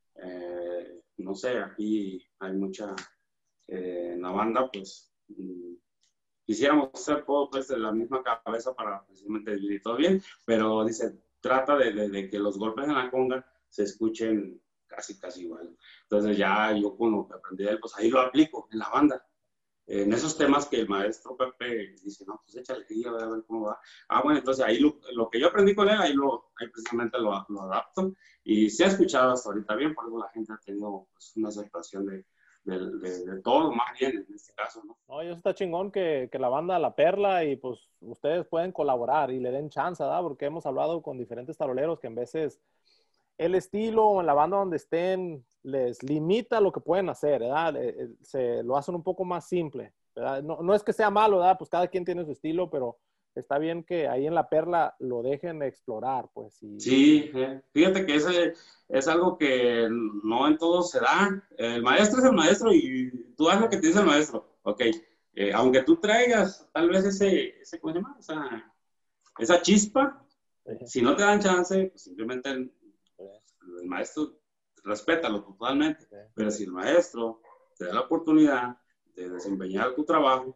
eh, no sé, aquí hay mucha, eh, en la banda, pues, mmm, quisiéramos hacer todo pues, de la misma cabeza para precisamente vivir todo bien, pero dice, trata de, de, de que los golpes en la conga se escuchen casi, casi igual. Entonces ya yo con lo que aprendí de él, pues ahí lo aplico en la banda. En esos temas que el maestro Pepe dice, no, pues échale aquí, a ver, a ver cómo va. Ah, bueno, entonces ahí lo, lo que yo aprendí con él, ahí, lo, ahí precisamente lo, lo adapto. Y se ha escuchado hasta ahorita bien, por eso la gente ha tenido pues, una aceptación de, de, de, de todo, más bien en este caso, ¿no? No, y eso está chingón que, que la banda La Perla y pues ustedes pueden colaborar y le den chance, ¿verdad? Porque hemos hablado con diferentes taroleros que en veces el estilo en la banda donde estén les limita lo que pueden hacer, ¿verdad? Se lo hacen un poco más simple, ¿verdad? No, no es que sea malo, ¿verdad? Pues cada quien tiene su estilo, pero está bien que ahí en La Perla lo dejen explorar, pues. Y... Sí, eh, fíjate que ese es algo que no en todo se da. El maestro es el maestro y tú haz lo que te dice el maestro, ok. Eh, aunque tú traigas tal vez ese, ese ¿cómo se llama? Esa, esa chispa, Si no te dan chance, pues simplemente el, el maestro respétalo totalmente. Pero si el maestro te da la oportunidad de desempeñar tu trabajo,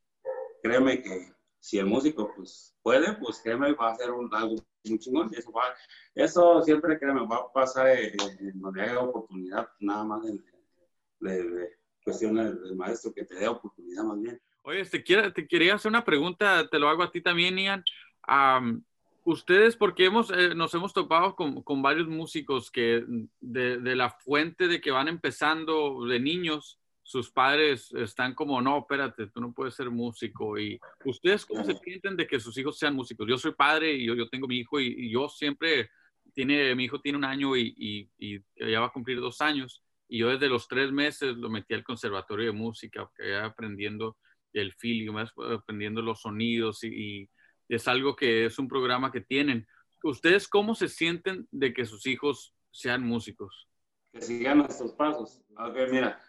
créeme que si el músico pues puede, pues créeme, va a hacer un, algo muy chingón. Eso, va, eso siempre, créeme, va a pasar en, en donde haya oportunidad, nada más de, de, de cuestiones del maestro que te dé oportunidad más bien. Oye, te, quiero, te quería hacer una pregunta, te lo hago a ti también, Ian. Um, ustedes, porque hemos, eh, nos hemos topado con, con varios músicos que de, de la fuente de que van empezando de niños, sus padres están como, no, espérate, tú no puedes ser músico. Y ustedes, ¿cómo se sienten de que sus hijos sean músicos? Yo soy padre y yo, yo tengo mi hijo y, y yo siempre, tiene, mi hijo tiene un año y, y, y ya va a cumplir dos años. Y yo desde los tres meses lo metí al conservatorio de música, que ya aprendiendo el feeling, más aprendiendo los sonidos y, y es algo que es un programa que tienen. ¿Ustedes cómo se sienten de que sus hijos sean músicos? Que sigan nuestros pasos. Ok, mira,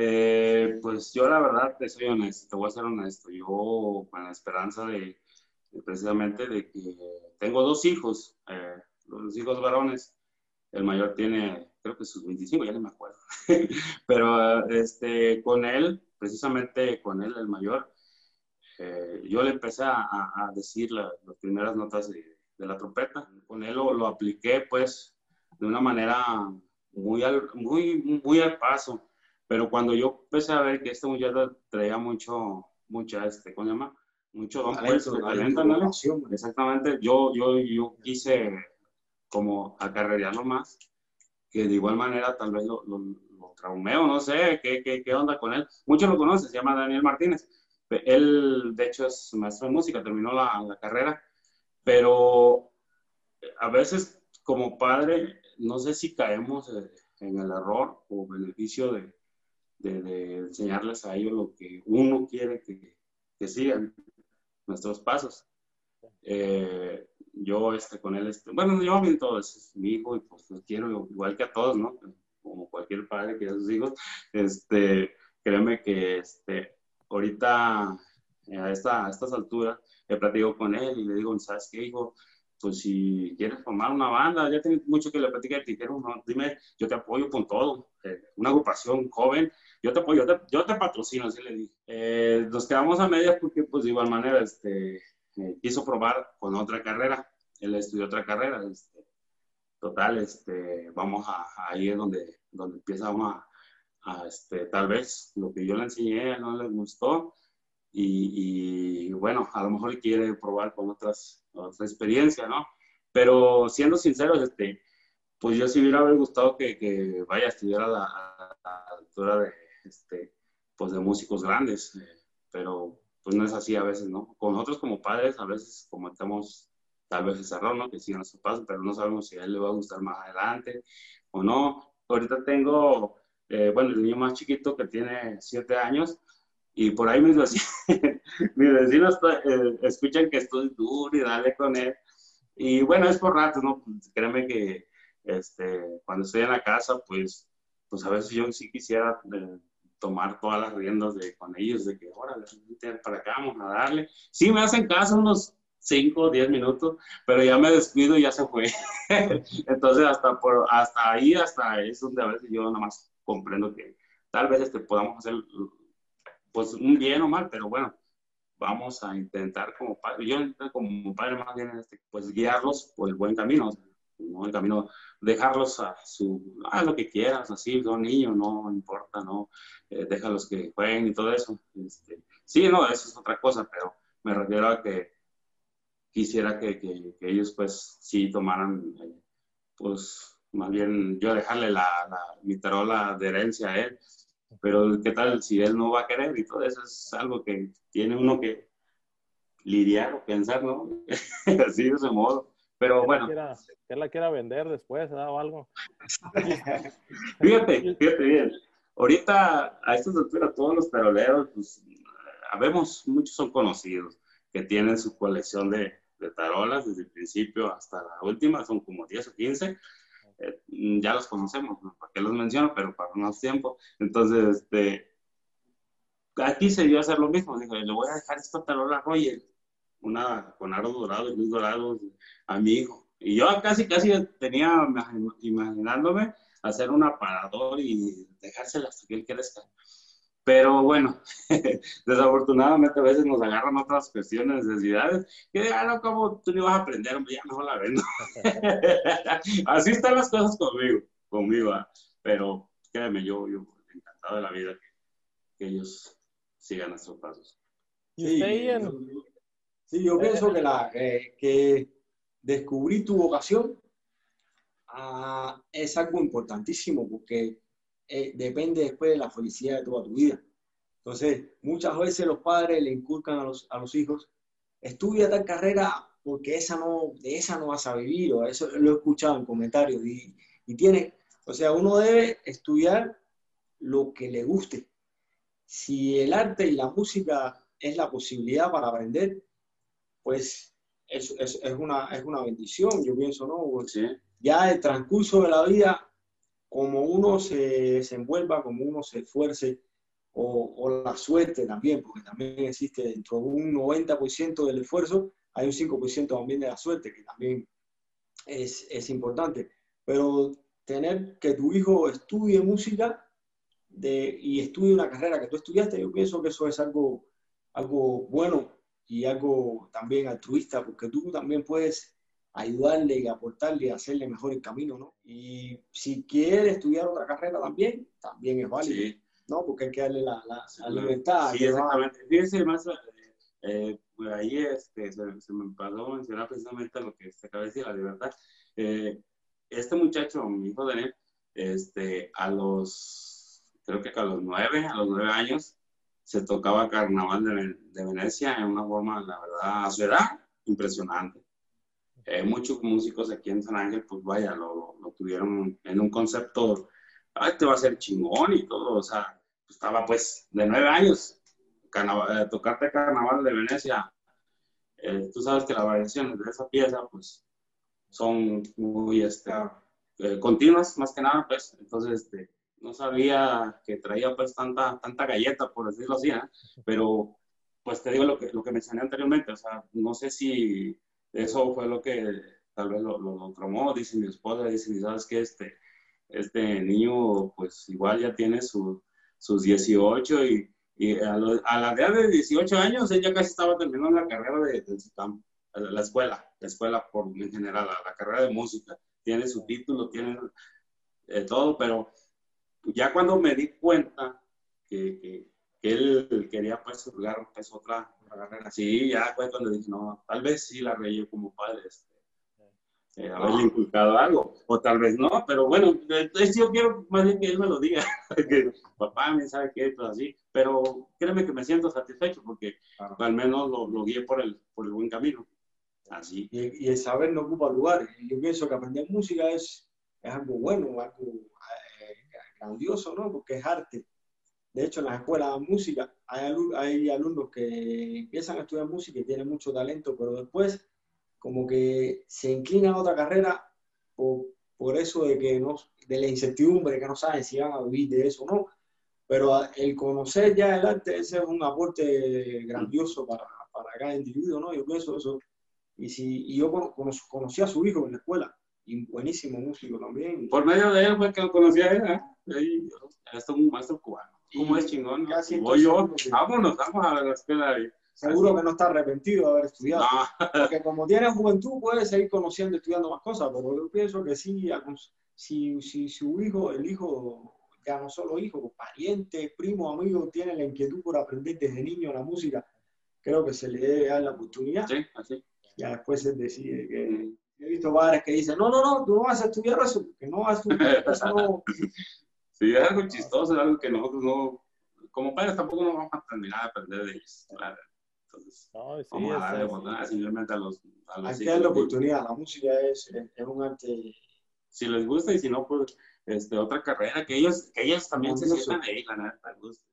eh, pues yo la verdad te soy honesto, te voy a ser honesto. Yo con la esperanza de, de precisamente de que tengo dos hijos, eh, los hijos varones. El mayor tiene, creo que sus veinticinco, ya no me acuerdo. Pero este, con él, precisamente con él, el mayor, eh, yo le empecé a, a decir la, las primeras notas de, de la trompeta. Con él lo, lo apliqué, pues, de una manera muy al, muy, muy al paso. Pero cuando yo empecé a ver que este muchacho traía mucho, mucha, este, ¿cómo se llama? Mucho don, pues, talento, ¿no? Exactamente. Yo, yo, yo quise como acarrearlo más, que de igual manera tal vez lo, lo, lo traumeo, no sé qué, qué, qué onda con él. Muchos lo conocen, se llama Daniel Martínez. Él, de hecho, es maestro de música, terminó la, la carrera, pero a veces como padre, no sé si caemos en el error o beneficio de, de, de enseñarles a ellos lo que uno quiere que, que sigan nuestros pasos. Eh, yo este, con él, este, bueno, yo a todo es mi hijo y pues lo quiero igual que a todos, ¿no? Como cualquier padre que a sus hijos, este, créeme que este, ahorita a, esta, a estas alturas he platicado con él y le digo, ¿sabes qué, hijo? Pues si quieres formar una banda, ya tienes mucho que le platiqué, te quiero, no, dime, yo te apoyo con todo, eh, una agrupación joven, yo te apoyo, yo te, yo te patrocino, así le dije. Eh, nos quedamos a medias porque pues de igual manera, este, Eh, quiso probar con otra carrera, él estudió otra carrera, este, total, este, vamos a, ahí es donde, donde empezamos a, a este, tal vez lo que yo le enseñé no le gustó y, y bueno, a lo mejor quiere probar con otras, otra experiencia, ¿no? Pero siendo sinceros, este, pues yo sí hubiera gustado que, que vaya a estudiar a la, a la altura de, este, pues de músicos grandes, eh, pero pues no es así a veces, ¿no? Con nosotros como padres a veces cometemos tal vez ese error, ¿no? Que sigan su paso, pero no sabemos si a él le va a gustar más adelante o no. Ahorita tengo, eh, bueno, el niño más chiquito que tiene siete años y por ahí mis vecinos, mis vecinos eh, escuchan que estoy duro y dale con él. Y bueno, es por ratos, ¿no? Créeme que este, cuando estoy en la casa, pues, pues a veces yo sí quisiera eh, tomar todas las riendas de, con ellos, de que, órale, para acá, vamos a darle. Sí, me hacen caso unos cinco o diez minutos, pero ya me descuido y ya se fue. Entonces, hasta, por, hasta ahí, hasta es donde a veces yo nada más comprendo que tal vez este, podamos hacer, pues, un bien o mal, pero bueno, vamos a intentar como padre, yo como padre más bien, este, pues, guiarlos por el buen camino, ¿no? El camino, dejarlos a su, a lo que quieras, así, son niños, no importa, ¿no? Eh, déjalos que jueguen y todo eso. Este, sí, no, eso es otra cosa, pero me refiero a que quisiera que, que, que ellos, pues, sí tomaran, eh, pues, más bien yo dejarle la, la, mi tarola de herencia a él, pero ¿qué tal si él no va a querer? Y todo eso es algo que tiene uno que lidiar o pensar, ¿no? Así de ese modo. Pero que bueno. La quiera, que la quiera vender después, ¿verdad? O algo. Fíjate, fíjate bien. Ahorita, a estas alturas, todos los taroleros, pues, habemos, muchos son conocidos, que tienen su colección de, de tarolas desde el principio hasta la última, son como diez o quince. Eh, ya los conocemos, ¿no? ¿Para qué los menciono? Pero para más tiempo. Entonces, este, aquí se dio a hacer lo mismo. Dijo, le voy a dejar esta tarola a Roger. una con aros dorados, luz dorados, a mi hijo. Y yo casi, casi tenía imaginándome hacer un aparador y dejársela hasta que él crezca. Pero bueno, desafortunadamente a veces nos agarran otras cuestiones, necesidades, que ya no, como tú no ibas a aprender, hombre, ya mejor la vendo. Así están las cosas conmigo, conmigo, ¿eh? Pero créeme, yo, yo encantado de la vida que, que ellos sigan nuestros pasos. ¿Y usted, Ian? Yo, sí, yo pienso que, la, eh, que descubrir tu vocación ah, es algo importantísimo porque eh, depende después de la felicidad de toda tu vida. Entonces, muchas veces los padres le inculcan a los, a los hijos, estudia tal carrera porque esa no, de esa no vas a vivir, o eso lo he escuchado en comentarios, y, y tiene, o sea, uno debe estudiar lo que le guste. Si el arte y la música es la posibilidad para aprender, pues es, es, es, una, es una bendición, yo pienso, ¿no? Porque Sí. ya el transcurso de la vida, como uno se desenvuelva, como uno se esfuerce, o, o la suerte también, porque también existe dentro de un noventa por ciento del esfuerzo, hay un cinco por ciento también de la suerte, que también es, es importante. Pero tener que tu hijo estudie música de, y estudie una carrera que tú estudiaste, yo pienso que eso es algo, algo bueno y algo también altruista, porque tú también puedes ayudarle y aportarle a hacerle mejor el camino, ¿no? Y si quiere estudiar otra carrera también, también es válido. Sí. ¿No? Porque hay que darle la, la, la libertad. Sí, exactamente. Fíjense, más, eh, por ahí este, se, se me pasó mencionar precisamente lo que se acaba de decir, la libertad. Eh, este muchacho, mi hijo Daniel, este, a los, creo que a los nueve, a los nueve años, se tocaba Carnaval de, de Venecia en una forma, la verdad, a su edad, impresionante. Eh, muchos músicos aquí en San Ángel, pues vaya, lo, lo tuvieron en un concepto, ay, te va a ser chingón y todo, o sea, estaba pues de nueve años, carnaval, eh, tocarte Carnaval de Venecia. Eh, tú sabes que las variaciones de esa pieza pues son muy este, eh, continuas, más que nada, pues, entonces este, no sabía que traía pues tanta, tanta galleta, por decirlo así, ¿eh? Pero pues te digo lo que, lo que mencioné anteriormente, o sea, no sé si eso fue lo que tal vez lo, lo, lo tromó, dice mi esposa, dice, ¿sabes qué? Este, este niño pues igual ya tiene su sus dieciocho y, y a, lo, a la edad de dieciocho años ella casi estaba terminando la carrera de, de la escuela, la escuela por en general, la, la carrera de música, tiene su título, tiene eh, todo, pero ya cuando me di cuenta que, que, que él quería pues jugar pues otra, otra carrera, sí, ya fue cuando dije, no, tal vez sí la reí como padre, este, Eh, haberle inculcado algo, o tal vez no, pero bueno, entonces yo quiero más bien que él me lo diga, que papá me sabe que esto así, pero créeme que me siento satisfecho porque claro, al menos lo, lo guié por el, por el buen camino, así. Y, y el saber no ocupa lugar, yo pienso que aprender música es, es algo bueno, algo eh, grandioso, ¿no? Porque es arte. De hecho, en las escuelas de música hay, hay alumnos que empiezan a estudiar música y tienen mucho talento, pero después como que se inclinan a otra carrera por, por eso de que no, de la incertidumbre, de que no saben si van a vivir de eso o no. Pero el conocer ya el arte, ese es un aporte grandioso para, para cada individuo, ¿no? Yo pienso eso. Y, si, y yo cono, conocí a su hijo en la escuela, y buenísimo músico también. Por medio de él fue que lo conocí a él, ¿eh? Él es un maestro cubano. ¿Cómo es chingón? Casi voy yo, vámonos, vamos a la escuela. Y, seguro que no está arrepentido de haber estudiado. No. Porque como tiene juventud, puede seguir conociendo y estudiando más cosas, pero yo pienso que sí, si, si su hijo, el hijo, ya no solo hijo, pariente, primo, amigo, tiene la inquietud por aprender desde niño la música, creo que se le debe dar la oportunidad. Sí, así. Ya después se decide que... Mm. He visto padres que dicen, no, no, no, tú no vas a estudiar eso, que no vas a estudiar eso. No. Sí, es algo chistoso, es algo que nosotros no, como padres tampoco nos vamos a terminar de aprender de ellos, claro. Entonces, no, sí, vamos a darle oportunidad simplemente a los, a los hay que darle oportunidad, la música es, es un arte. Si les gusta y si no, pues este, otra carrera, que ellos, que ellos también se sientan ahí, la neta.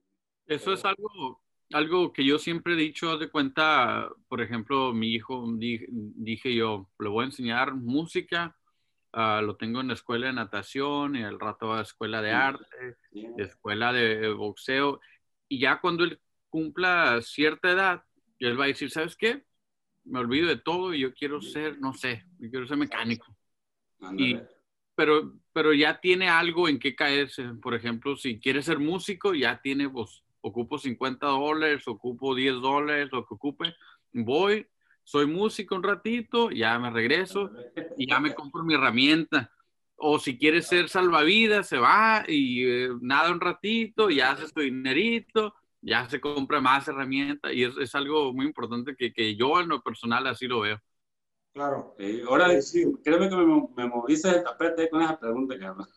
Eso es algo, algo que yo siempre he dicho, de cuenta, por ejemplo, mi hijo, dije, dije yo, le voy a enseñar música, uh, lo tengo en la escuela de natación, y al rato va a escuela de arte, sí, escuela de boxeo, y ya cuando él cumpla cierta edad, él va a decir, ¿sabes qué? me olvido de todo y yo quiero ser, no sé, yo quiero ser mecánico. Y, Ándale. pero, pero ya tiene algo en qué caerse. Por ejemplo, si quiere ser músico, ya tiene, pues, ocupo cincuenta dólares, ocupo diez dólares, lo que ocupe. Voy, soy músico un ratito, ya me regreso y ya me compro mi herramienta. O si quiere ser salvavidas, se va y eh, nada un ratito, ya hace su dinerito, ya se compra más herramientas y es, es algo muy importante que, que yo en lo personal así lo veo. Claro. Sí, ahora, Eh, sí, créeme que me, me moviste el tapete con esa pregunta, cabrón.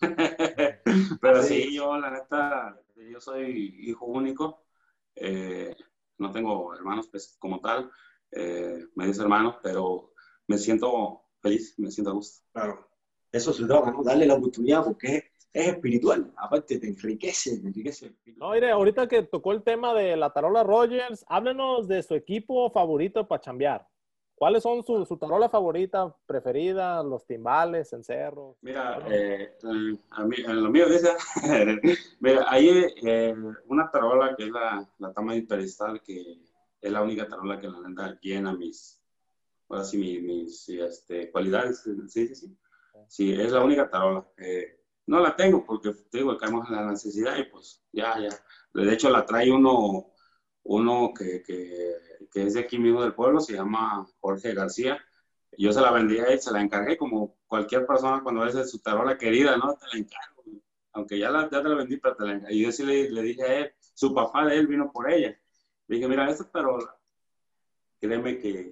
Pero sí, yo, la neta, yo soy hijo único. Eh, no tengo hermanos pues, como tal, eh, medios hermanos, pero me siento feliz, me siento a gusto. claro. Eso es droga, ¿no? Darle la oportunidad porque es, es espiritual. Aparte, te enriquece, te enriquece el espíritu. No, mire, ahorita que tocó el tema de la tarola Rogers, háblenos de su equipo favorito para chambear. ¿Cuáles son su, su tarola favorita, preferida, los timbales, cencerros? Mira, eh, a mí, en lo mío dice, mira, hay eh, una tarola que es la, la Tama Imperial, que es la única tarola que la neta llena mis, ahora sí, mis, mis este, cualidades, sí, sí, sí. Sí, es la única tarola. Eh, no la tengo porque, te digo, caemos en la necesidad y pues ya, ya. De hecho, la trae uno, uno que, que, que es de aquí mismo del pueblo, se llama Jorge García. Yo se la vendí a él, se la encargué como cualquier persona cuando es su tarola querida, ¿no? Te la encargo. Aunque ya, la, ya te la vendí, pero te la encargo. Y yo sí le, le dije a él, su papá de él vino por ella. Le dije, mira, esta tarola, créeme que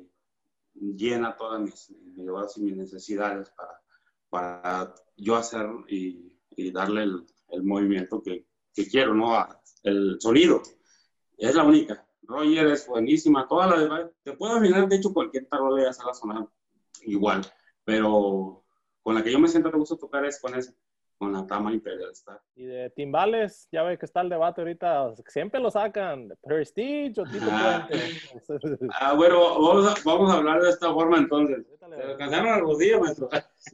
llena todas mis, mis, mis necesidades para, para yo hacer y, y darle el, el movimiento que, que quiero, ¿no? El sonido. Es la única. Roger es buenísima. Todas las demás, te puedo imaginar, de hecho, cualquier tarola ya se la sonar igual. Pero con la que yo me siento que gusto tocar es con esa, con la Tama Imperial Star. Y de timbales, ya ve que está el debate ahorita, siempre lo sacan, Prestige o Tito Ah, Puente. ah, bueno, vamos a, vamos a hablar de esta forma entonces. Se alcanzaron a rodillas, maestro.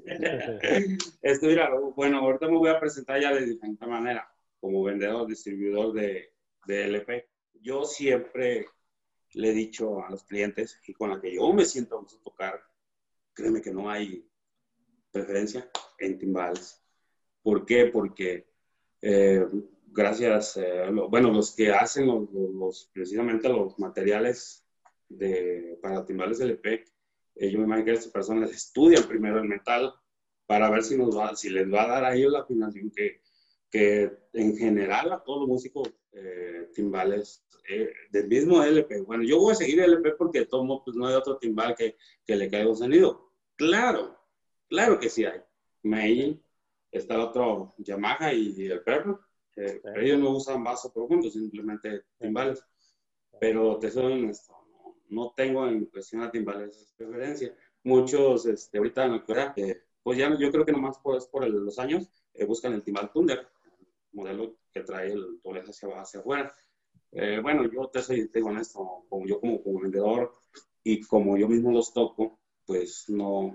Esto, mira, bueno, ahorita me voy a presentar ya de diferente manera, como vendedor, distribuidor de, de L P. Yo siempre le he dicho a los clientes y con la que yo me siento a tocar, créeme que no hay preferencia en timbales. ¿Por qué? Porque eh, gracias, eh, lo, bueno, los que hacen los, los, precisamente los materiales de, para timbales L P, eh, yo me imagino que estas personas estudian primero el metal para ver si, nos va, si les va a dar a ellos la afinación que, que en general a todos los músicos eh, timbales eh, del mismo L P. Bueno, yo voy a seguir L P porque tomo, pues no hay otro timbal que, que le caiga un sonido. Claro, claro que sí hay. Meiji, está el otro Yamaha y el perro. Eh, sí. Ellos no usan vaso profundo, simplemente timbales. Pero te soy honesto, no, no tengo en cuestión de timbales preferencia. Muchos, este, ahorita en la actualidad, eh, pues ya yo creo que nomás por, por el, los años eh, buscan el timbal Thunder, el modelo que trae el tolet hacia, hacia afuera. Eh, bueno, yo te soy te digo honesto, como yo como, como vendedor y como yo mismo los toco, pues no,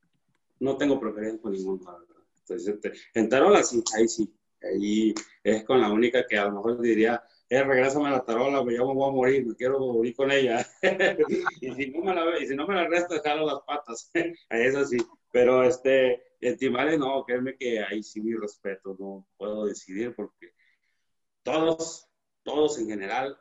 no tengo preferencia por ninguno. Entonces, en tarola sí, ahí sí. Ahí es con la única que a lo mejor diría, eh, regrésame a la tarola, me, yo me voy a morir, me quiero morir con ella. y, si no me la, y si no me la resto, jalo las patas. Eso sí. Pero este, en timbales no, créeme que ahí sí mi respeto, no puedo decidir porque todos, todos en general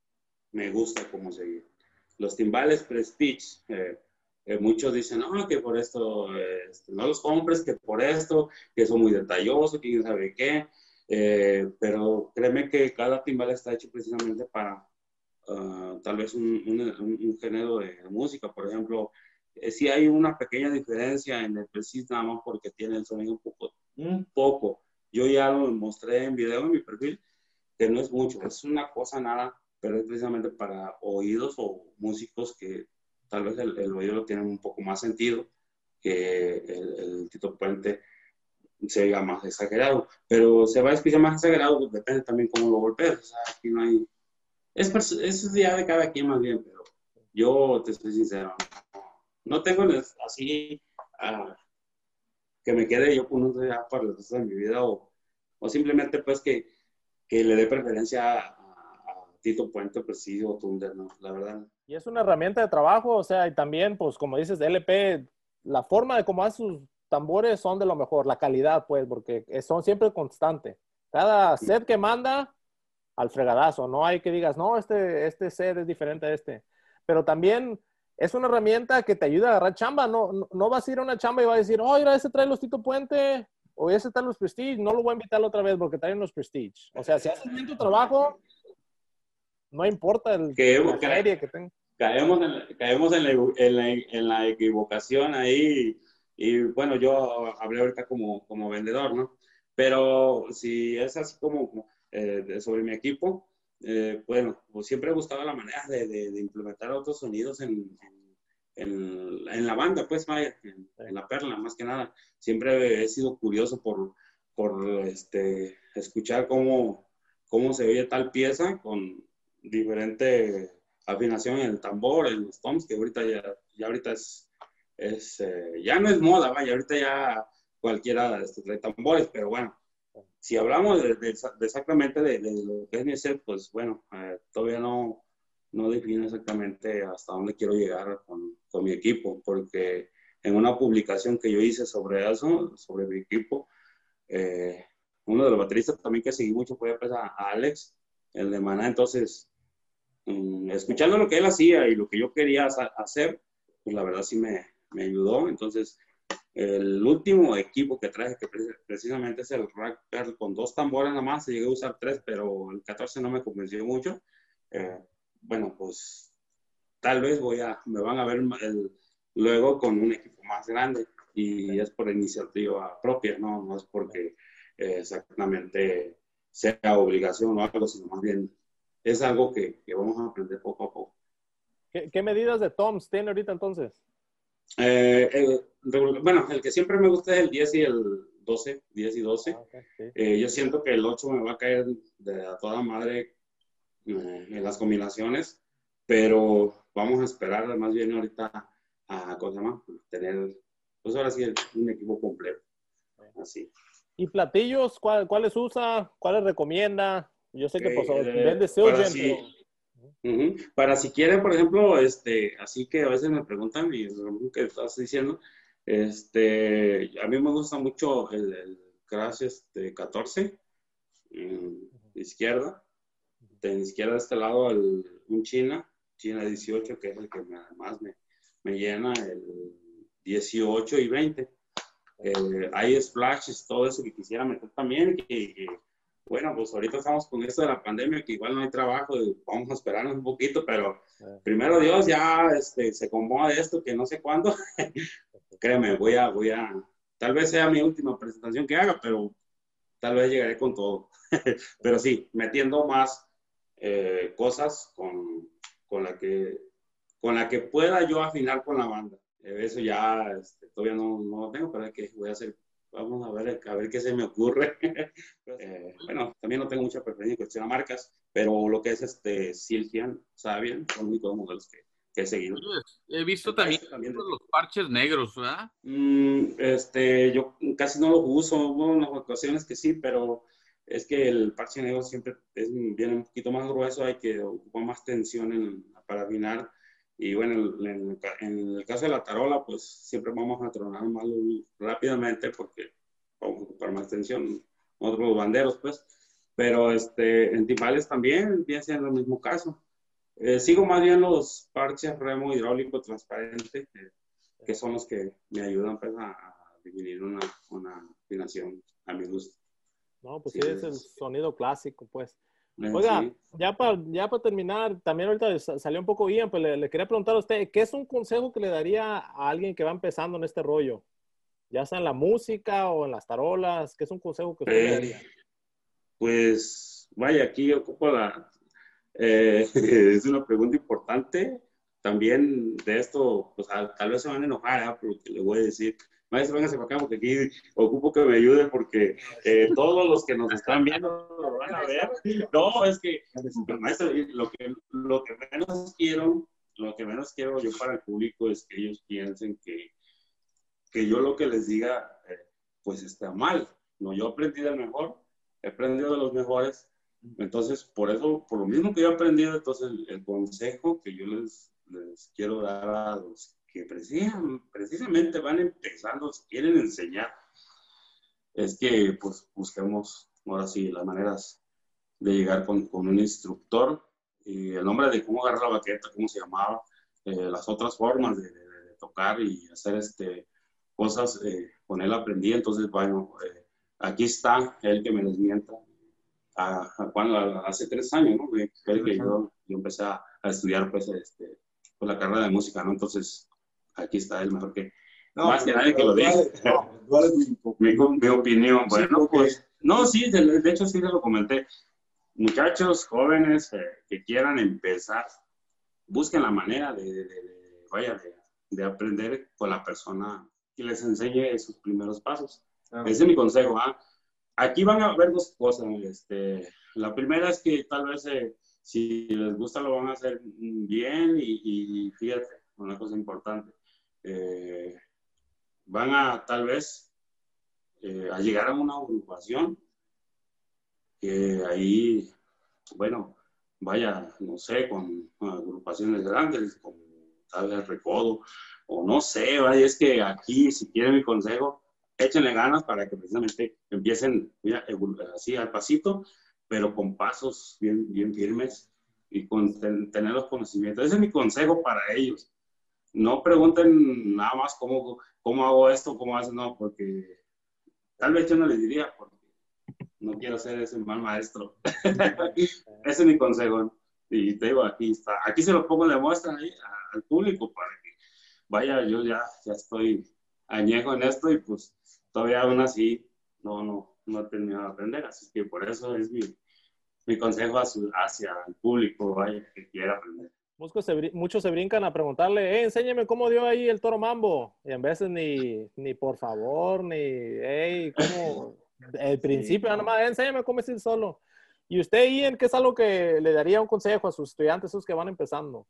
me gusta cómo seguir. Los timbales Prestige, eh, Eh, muchos dicen, no, que por esto, eh, no los compres, que por esto, que son muy detallosos, que quién sabe qué. Eh, pero créeme que cada timbal está hecho precisamente para uh, tal vez un, un, un, género de música. Por ejemplo, eh, sí hay una pequeña diferencia en el Prestige, nada más porque tiene el sonido un poco, un poco. Yo ya lo mostré en video en mi perfil, que no es mucho, es una cosa nada, pero es precisamente para oídos o músicos que tal vez el, el oído lo tiene un poco más sentido, que el, el Tito Puente se oiga más exagerado, pero se va a escuchar más exagerado, pues depende también cómo lo golpees. O sea, aquí no hay, es, es ya de cada quien más bien, pero yo te soy sincero, no, no tengo así uh, que me quede yo con un ya para el resto de mi vida, o, o simplemente pues que, que le dé preferencia a, a Tito Puente, pues sí, o Thunder, ¿no? La verdad. Y es una herramienta de trabajo, o sea, y también, pues, como dices, L P, la forma de cómo hace sus tambores son de lo mejor, la calidad, pues, porque son siempre constantes. Cada set que manda, al fregadazo, no hay que digas, no, este, este set es diferente a este. Pero también es una herramienta que te ayuda a agarrar chamba, no, no, no vas a ir a una chamba y vas a decir, oh, mira, ese trae los Tito Puente, o ese trae los Prestige, no lo voy a invitar otra vez porque traen los Prestige. O sea, si haces bien tu trabajo, no importa el, Que, la que, serie que tengas. Caemos, en, caemos en, la, en, la, en la equivocación ahí, y, y bueno, yo hablé ahorita como, como vendedor, ¿no? Pero si es así como eh, sobre mi equipo, eh, bueno, pues siempre he buscado la manera de, de, de implementar otros sonidos en, en, en, en la banda, pues vaya, en, en la perla, más que nada. Siempre he sido curioso por, por este, escuchar cómo, cómo se oye tal pieza con diferente afinación en el tambor, en los toms, que ahorita ya, ya ahorita es, es eh, ya no es moda, vaya, ahorita ya cualquiera este, trae tambores, pero bueno, si hablamos de, de, de exactamente de, de lo que es mi set, pues bueno, eh, todavía no, no defino exactamente hasta dónde quiero llegar con, con mi equipo, porque en una publicación que yo hice sobre eso, sobre mi equipo, eh, uno de los bateristas también que seguí mucho fue pues, a, a Alex, el de Maná, entonces, um, escuchando lo que él hacía y lo que yo quería hacer, pues la verdad sí me, me ayudó, entonces el último equipo que traje, que precisamente es el Rack Pearl con dos tambores nada más, llegué a usar tres, pero el catorce no me convenció mucho. Eh, bueno, pues tal vez voy a, me van a ver el, luego con un equipo más grande y es por iniciativa propia, no, no es porque eh, exactamente sea obligación o algo, sino más bien es algo que, que vamos a aprender poco a poco. ¿Qué, qué medidas de toms tiene ahorita entonces? Eh, el, bueno, el que siempre me gusta es el diez y el doce, diez y doce. Ah, okay, sí. eh, yo siento que el ocho me va a caer de a toda madre eh, en las combinaciones, pero vamos a esperar más bien ahorita a, ¿cómo se llama? Tener, pues ahora sí, un equipo completo. Así. ¿Y platillos? ¿Cuál, ¿Cuáles usa? ¿Cuáles recomienda? Yo sé que pues, eh, vende Zildjian, si, pero... Uh-huh. Para si quieren, por ejemplo, este, así que a veces me preguntan y lo que estás diciendo, este, a mí me gusta mucho el, el Crash este, catorce, en izquierda, de izquierda de este lado el, un China, China dieciocho, que es el que me, más me, me llena, el dieciocho y veinte. Eh, hay splashes, todo eso que quisiera meter también, que, que bueno, pues ahorita estamos con esto de la pandemia, que igual no hay trabajo, y vamos a esperarnos un poquito, pero primero Dios ya este, se acomoda esto, que no sé cuándo. Créeme, voy a, voy a, tal vez sea mi última presentación que haga, pero tal vez llegaré con todo. Pero sí, metiendo más eh, cosas con, con, la que, con la que pueda yo afinar con la banda. Eso ya este, todavía no, no lo tengo, pero es que voy a hacer. Vamos a ver, a ver qué se me ocurre. eh, bueno, también no tengo mucha preferencia en cuestión a marcas, pero lo que es este Zildjian, Sabian, son los únicos modelos que, que he seguido. He visto también, también de... los parches negros, ¿verdad? Mm, este, yo casi no los uso, hubo unas ocasiones que sí, pero es que el parche negro siempre es, viene un poquito más grueso, hay que ocupar más tensión en, para afinar. Y bueno, en, en el caso de la tarola, pues siempre vamos a tronar más rápidamente porque vamos a ocupar más tensión. Otros banderos, pues. Pero este, en timbales también viene siendo el mismo caso. Eh, sigo más bien los parches remo hidráulico transparente, eh, que son los que me ayudan pues, a, a definir una, una afinación a mi gusto. No, pues sí, sí es, es el sonido clásico, pues. Oiga, sí. ya para ya para terminar, también ahorita salió un poco Ian, pues le, le quería preguntar a usted, ¿qué es un consejo que le daría a alguien que va empezando en este rollo? Ya sea en la música o en las tarolas, ¿qué es un consejo que usted eh, le daría? Pues, vaya, aquí ocupo la... Eh, es una pregunta importante. También de esto, pues a, tal vez se van a enojar ¿eh? por lo que le voy a decir. Maestro, véngase para acá porque aquí ocupo que me ayude porque eh, todos los que nos están viendo lo van a ver. No, es que, maestro, lo que, lo que menos quiero, lo que menos quiero yo para el público es que ellos piensen que, que yo lo que les diga, eh, pues está mal. No, yo aprendí del mejor, he aprendido de los mejores Entonces, por eso, por lo mismo que yo he aprendido, entonces el, el consejo que yo les, les quiero dar a los que precisam, precisamente van empezando, quieren enseñar, es que pues busquemos ahora sí las maneras de llegar con, con un instructor y el nombre de cómo agarrar la baqueta, cómo se llamaba, eh, las otras formas de, de, de tocar y hacer este, cosas, eh, con él aprendí. Entonces, bueno, eh, aquí está él que me desmienta. A, a Juan, a, hace tres años, ¿no? Que, que yo, yo empecé a, a estudiar pues, este, pues, la carrera de música, ¿no? Entonces, aquí está él mejor que, no, más que nadie que lo diga. No, mi, mi opinión, bueno, sí, porque... pues, no, sí, de, de hecho sí te lo comenté. Muchachos jóvenes eh, que quieran empezar, busquen la manera de, de, de, de vaya, de, de aprender con la persona que les enseñe sus primeros pasos. Ah, ese es mi consejo, ¿ah? Aquí van a ver dos cosas. Este, la primera es que tal vez eh, si les gusta lo van a hacer bien y, y fíjate, una cosa importante, eh, van a tal vez eh, a llegar a una agrupación que ahí, bueno, vaya, no sé, con agrupaciones grandes, como tal vez Recodo, o no sé, vaya, es que aquí, si quieren mi consejo, échenle ganas para que precisamente empiecen, mira, así al pasito, pero con pasos bien, bien firmes y con ten, tener los conocimientos. Ese es mi consejo para ellos. No pregunten nada más cómo, cómo hago esto, cómo hago, no, porque tal vez yo no les diría, porque no quiero ser ese mal maestro. Ese es mi consejo. Y te digo, aquí está. Aquí se lo pongo de muestra ahí al público para que vaya, yo ya, ya estoy añejo en esto y pues todavía aún así no, no, no he terminado de aprender. Así que por eso es mi, mi consejo hacia, hacia el público, vaya, que quiera aprender. Muchos se, muchos se brincan a preguntarle, eh, enséñame cómo dio ahí el toro mambo. Y en veces ni, ni por favor, ni, hey, ¿cómo? El principio, sí, nada más, eh, enséñame cómo es ir solo. Y usted, Ian, ¿qué es algo que le daría un consejo a sus estudiantes, esos que van empezando?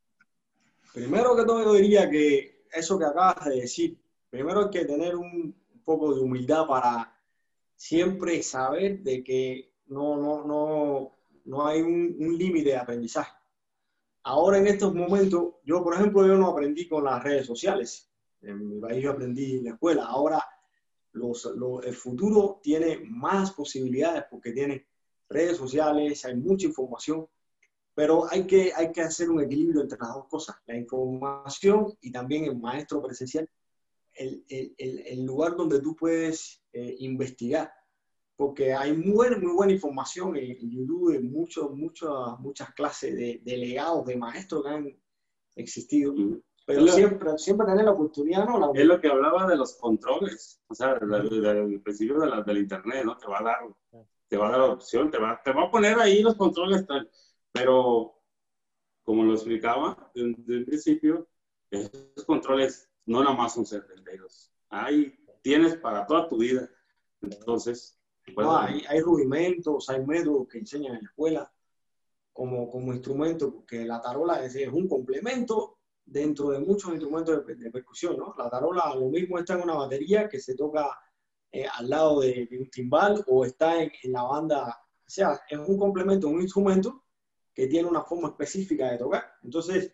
Primero que todo, yo diría que eso que acabas de decir, primero hay que tener un poco de humildad para siempre saber de que no, no, no, no hay un, un límite de aprendizaje. Ahora en estos momentos, yo por ejemplo, yo no aprendí con las redes sociales. En mi país yo aprendí en la escuela. Ahora los, los, el futuro tiene más posibilidades porque tiene redes sociales, hay mucha información, pero hay que, hay que hacer un equilibrio entre las dos cosas, la información y también el maestro presencial, el, el, el, el lugar donde tú puedes eh, investigar. Porque hay muy buena, muy buena información en, en YouTube, en mucho, mucho, muchas clases de, de legados, de maestros que han existido. Mm. Pero es siempre, lo, siempre tener la oportunidad, ¿no? La es lo que hablaba de los controles, o sea, del principio de la, del internet, ¿no? Te va a dar, te va a dar opción, te va, te va a poner ahí los controles, tal, pero como lo explicaba desde el principio, esos controles no nada más son setenta y dos. Ahí tienes para toda tu vida. Entonces, no, hay, hay rudimentos, hay métodos que enseñan en la escuela como, como instrumento, porque la tarola es, es un complemento dentro de muchos instrumentos de, de percusión, ¿no? La tarola lo mismo está en una batería que se toca eh, al lado de, de un timbal o está en, en la banda, o sea, es un complemento, un instrumento que tiene una forma específica de tocar. Entonces,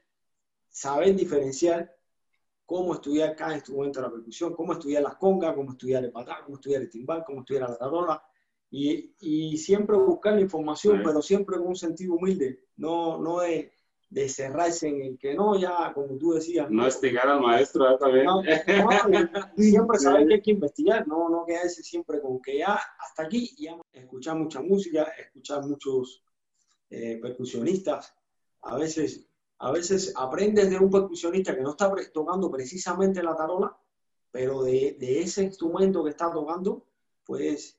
saber diferenciar cómo estudiar cada instrumento de la percusión, cómo estudiar las congas, cómo estudiar el patán, cómo estudiar el timbal, cómo estudiar la tarola, y, y siempre buscar la información, sí, pero siempre con un sentido humilde, no, no de, de cerrarse en el que no, ya, como tú decías. No, no estigar al maestro, ¿eh? También. No, no, siempre saber que hay que investigar, no, no quedarse siempre con que ya, hasta aquí, ya, escuchar mucha música, escuchar muchos eh, percusionistas, a veces... A veces aprendes de un percusionista que no está tocando precisamente la tarola, pero de, de ese instrumento que está tocando puedes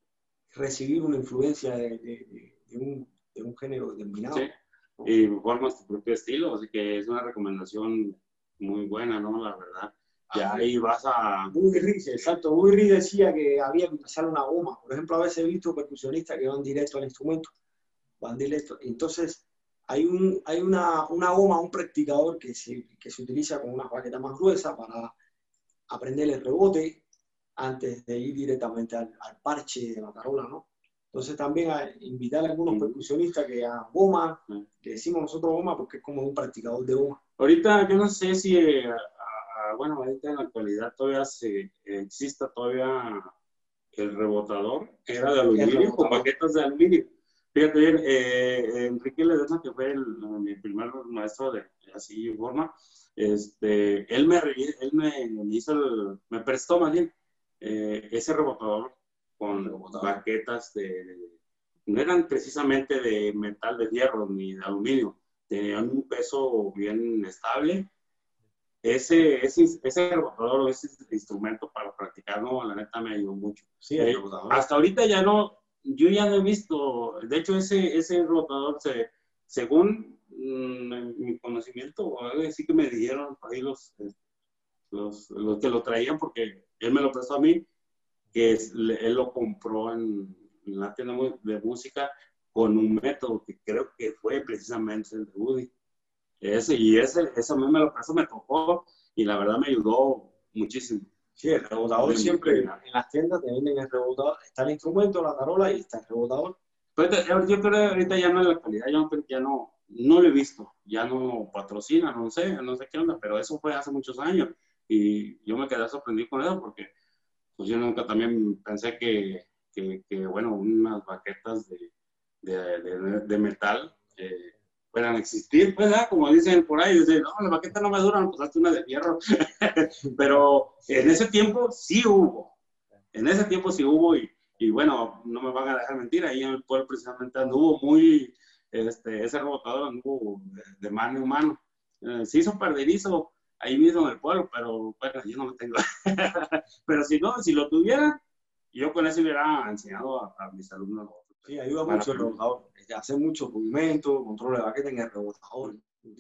recibir una influencia de, de, de, un, de un género determinado. Sí, y formas tu propio estilo, así que es una recomendación muy buena, ¿no? La verdad. Ya ahí vas a... Bobby Reed, exacto. Bobby Reed decía que había que pasar una goma. Por ejemplo, a veces he visto percusionistas que van directo al instrumento. Van directo. Entonces... Hay, un, hay una, una goma, un practicador que se, que se utiliza con una baqueta más gruesa para aprender el rebote antes de ir directamente al, al parche de la tarola, ¿no? Entonces también a invitar a algunos percusionistas que a goma, le decimos nosotros goma porque es como un practicador de goma. Ahorita yo no sé si, eh, a, a, bueno, ahorita en la actualidad todavía se, exista todavía el rebotador, que era de aluminio, con baquetas de aluminio. Fíjate bien, eh, Enrique Ledesma, que fue el, mi primer maestro de así forma, este, él me, él me, me hizo, el, me prestó más bien eh, ese rebotador con rebotador. Baquetas de, de, no eran precisamente de metal, de hierro ni de aluminio, tenían un peso bien estable. Ese, ese, ese rebotador, ese instrumento para practicar, no, la neta me ayudó mucho. Sí, eh, hasta ahorita ya no, yo ya no he visto, de hecho ese, ese rebotador, se, según mmm, mi conocimiento, sí que me dijeron ahí los, los, los que lo traían, porque él me lo prestó a mí, que es, él lo compró en, en la tienda de música con un método que creo que fue precisamente el de Woody. Ese, y ese, ese a mí me lo pasó, me tocó y la verdad me ayudó muchísimo. Sí, el rebotador siempre en, en las tiendas te venden el rebotador. Está el instrumento, la tarola y está el rebotador. Pero yo creo que ahorita ya no en la actualidad, ya no, ya no, no lo he visto, ya no patrocina, no sé, no sé qué onda, pero eso fue hace muchos años y yo me quedé sorprendido con eso porque pues yo nunca también pensé que, que, que bueno, unas baquetas de, de, de, de metal eh, puedan existir, pues, ¿eh? Como dicen por ahí, dicen, no, las baquetas no me duran, pues hazte una de fierro. Pero en ese tiempo sí hubo, en ese tiempo sí hubo y, y bueno, no me van a dejar mentir, ahí en el pueblo precisamente anduvo muy, este, ese rebotador anduvo de, de mano en mano. Eh, se hizo perderizo ahí mismo en el pueblo, pero bueno, yo no lo tengo. Pero si no, si lo tuviera, yo con eso hubiera enseñado a, a mis alumnos. Sí, ayuda mucho el rebotador. Hacer mucho movimiento, control de baqueta en el rebotador.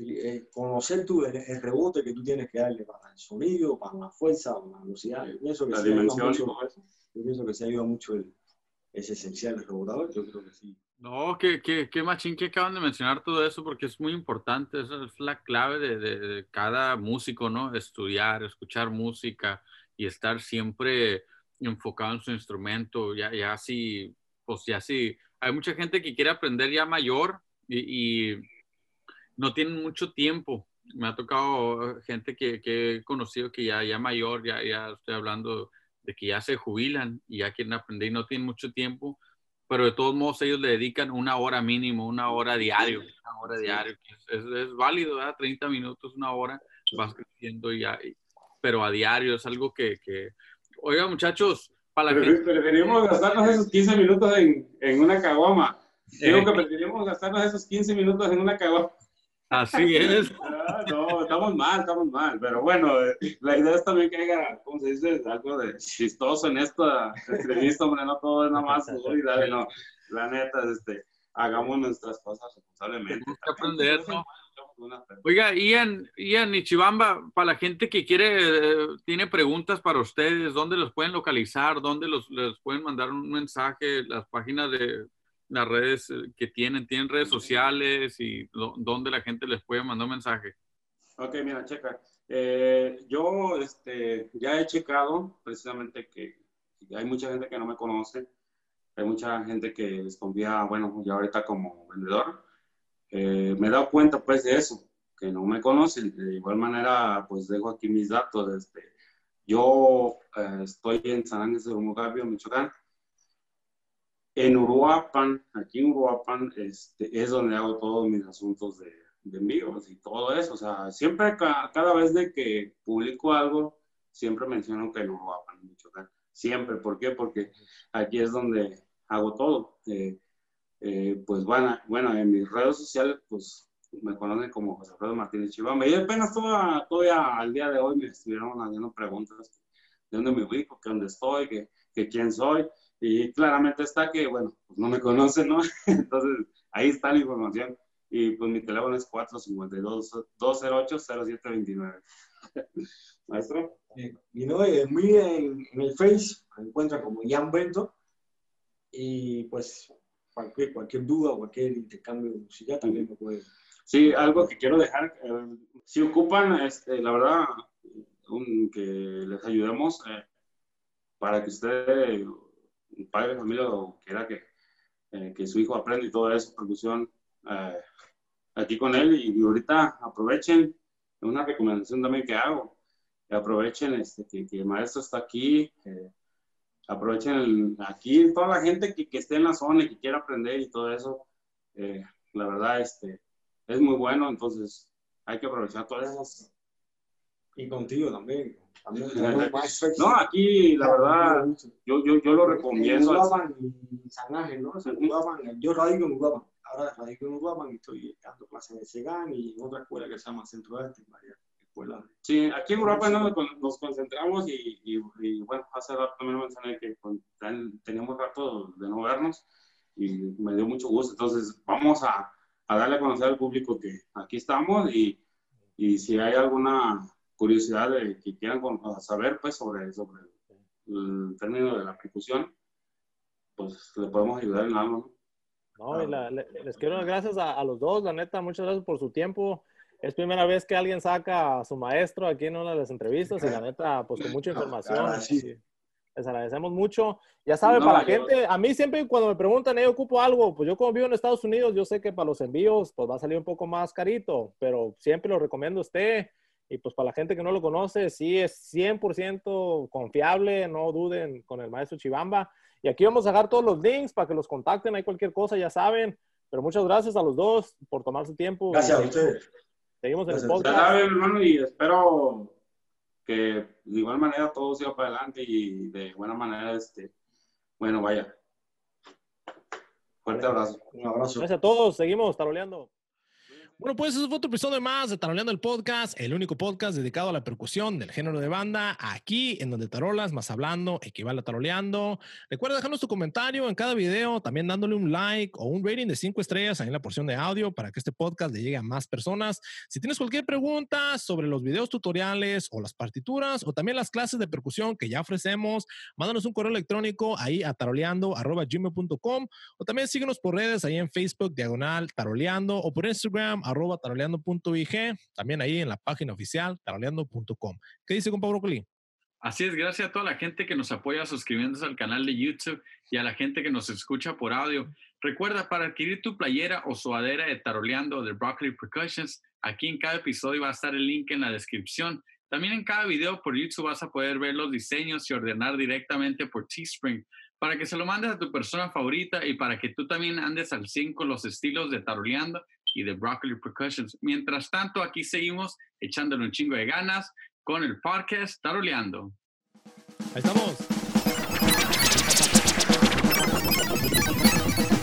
Conocer tú el, el rebote que tú tienes que darle para el sonido, para la fuerza, para la velocidad. Yo pienso que la sí dimensión mucho, yo pienso que sí ayuda mucho el, es esencial el rebotador. Yo creo que sí. No, qué, qué, qué machín que acaban de mencionar todo eso porque es muy importante. Esa es la clave de, de, de cada músico, ¿no? Estudiar, escuchar música y estar siempre enfocado en su instrumento. Ya, ya sí, pues ya sí. Hay mucha gente que quiere aprender ya mayor y, y no tienen mucho tiempo. Me ha tocado gente que, que he conocido que ya, ya mayor, ya, ya estoy hablando de que ya se jubilan y ya quieren aprender y no tienen mucho tiempo, pero de todos modos ellos le dedican una hora mínimo, una hora diario, una hora diario. Es, es válido, ¿verdad? treinta minutos, una hora, vas creciendo ya, pero a diario es algo que, que... Oiga, muchachos, para la Pero, gente... preferimos gastarnos esos quince minutos en, en una caguama. Digo eh. que preferimos gastarnos esos quince minutos en una caguama. Así es. Ah, no, estamos mal, estamos mal. Pero bueno, la idea es también que haya, ¿cómo se dice? Algo de chistoso en esta entrevista, hombre, no todo es nada más y dale, no. La neta, este, hagamos nuestras cosas responsablemente. Tenemos que aprender, ¿no? Oiga, Ian, Ian y Chibamba, para la gente que quiere, eh, tiene preguntas para ustedes, ¿dónde los pueden localizar? ¿Dónde los, les pueden mandar un mensaje? Las páginas de las redes que tienen, ¿tienen redes sociales? ¿Y dónde la gente les puede mandar un mensaje? Ok, mira, checa. Eh, yo este, ya he checado precisamente que hay mucha gente que no me conoce, hay mucha gente que desconfía, bueno, ya ahorita como vendedor. Eh, me he dado cuenta pues de eso, que no me conocen. De igual manera, pues dejo aquí mis datos. Este, yo eh, estoy en San Ángel de Romogavio, Michoacán. En Uruapan, aquí en Uruapan, este, es donde hago todos mis asuntos de, de envíos y todo eso. O sea, siempre, ca cada vez de que publico algo, siempre menciono que en Uruapan, Michoacán. Siempre. ¿Por qué? Porque aquí es donde hago todo. Eh, Eh, pues bueno, bueno, en mis redes sociales, pues me conocen como José Alfredo Martínez Chibamba. Y apenas todavía, todavía al día de hoy me estuvieron haciendo preguntas de dónde me ubico, que dónde estoy, que, que quién soy. Y claramente está que, bueno, pues no me conocen, ¿no? Entonces, ahí está la información. Y pues mi teléfono es cuatro cinco dos, dos cero ocho, cero siete dos nueve. Maestro. Eh, y no, eh, en, en el Face me encuentra como Ian Bento. Y pues cualquier, cualquier duda, cualquier intercambio musical también me puede. Sí, algo que quiero dejar, eh, si ocupan, este, la verdad, un, que les ayudemos eh, para que usted, un padre de familia, o quiera que, eh, que su hijo aprende y todo eso, percusión, eh, aquí con él. Y, y ahorita aprovechen, una recomendación también que hago, que aprovechen este, que, que el maestro está aquí, eh, aprovechen el, aquí toda la gente que, que esté en la zona y que quiera aprender y todo eso, eh, la verdad este, es muy bueno, entonces hay que aprovechar todas esas. Y contigo también. también no, aquí la verdad, yo, yo, yo lo recomiendo. En Uruapan y San Ángel, ¿no? O sea, en Uruapan, yo radico en Uruapan, ahora radico en Uruapan y estoy dando clases en Segán y en otra escuela que se llama Centro de Arte, varias escuelas. Sí, aquí en Uruapan nos, nos concentramos y, y, y bueno, hace rato también mencioné que teníamos rato de no vernos y me dio mucho gusto, entonces vamos a, a darle a conocer al público que aquí estamos y, y si hay alguna curiosidad de que quieran saber pues sobre, sobre el término de la percusión, pues le podemos ayudar en algo, ¿no? No, y la, le, les quiero dar gracias a, a los dos, la neta, muchas gracias por su tiempo. Es primera vez que alguien saca a su maestro aquí en una de las entrevistas y la neta, pues con mucha información. Ah, sí. Les agradecemos mucho. Ya saben, No, para la yo... gente, a mí siempre cuando me preguntan, yo ocupo algo, pues yo como vivo en Estados Unidos, yo sé que para los envíos, pues va a salir un poco más carito, pero siempre lo recomiendo a usted. Y pues para la gente que no lo conoce, sí es cien por ciento confiable, no duden con el maestro Chibamba. Y aquí vamos a dejar todos los links para que los contacten, hay cualquier cosa, ya saben. Pero muchas gracias a los dos por tomar su tiempo. Gracias a ustedes. Seguimos en Gracias. el podcast. Ya saben, hermano, y espero que de igual manera todo siga para adelante y de buena manera, este, bueno, vaya. Fuerte abrazo. Un abrazo. Gracias a todos, seguimos taroleando. Bueno, pues eso fue otro episodio más de Taroleando el Podcast, el único podcast dedicado a la percusión del género de banda, aquí en donde tarolas más hablando equivale a taroleando. Recuerda dejarnos tu comentario en cada video, también dándole un like o un rating de cinco estrellas ahí en la porción de audio para que este podcast le llegue a más personas. Si tienes cualquier pregunta sobre los videos tutoriales o las partituras o también las clases de percusión que ya ofrecemos, mándanos un correo electrónico ahí a taroleando arroba gmail punto com o también síguenos por redes ahí en Facebook, diagonal taroleando o por Instagram, arroba taroleando punto i g, también ahí en la página oficial taroleando punto com. ¿Qué dice, compa Brócoli? Así es, gracias a toda la gente que nos apoya suscribiéndose al canal de YouTube y a la gente que nos escucha por audio. Recuerda, para adquirir tu playera o sudadera de Taroleando de Broccoli Percussions, aquí en cada episodio va a estar el link en la descripción. También en cada video por YouTube vas a poder ver los diseños y ordenar directamente por Teespring para que se lo mandes a tu persona favorita y para que tú también andes al cien con los estilos de Taroleando y de Broccoli Percussions. Mientras tanto, aquí seguimos echándole un chingo de ganas con el podcast Taroleando. Ahí estamos.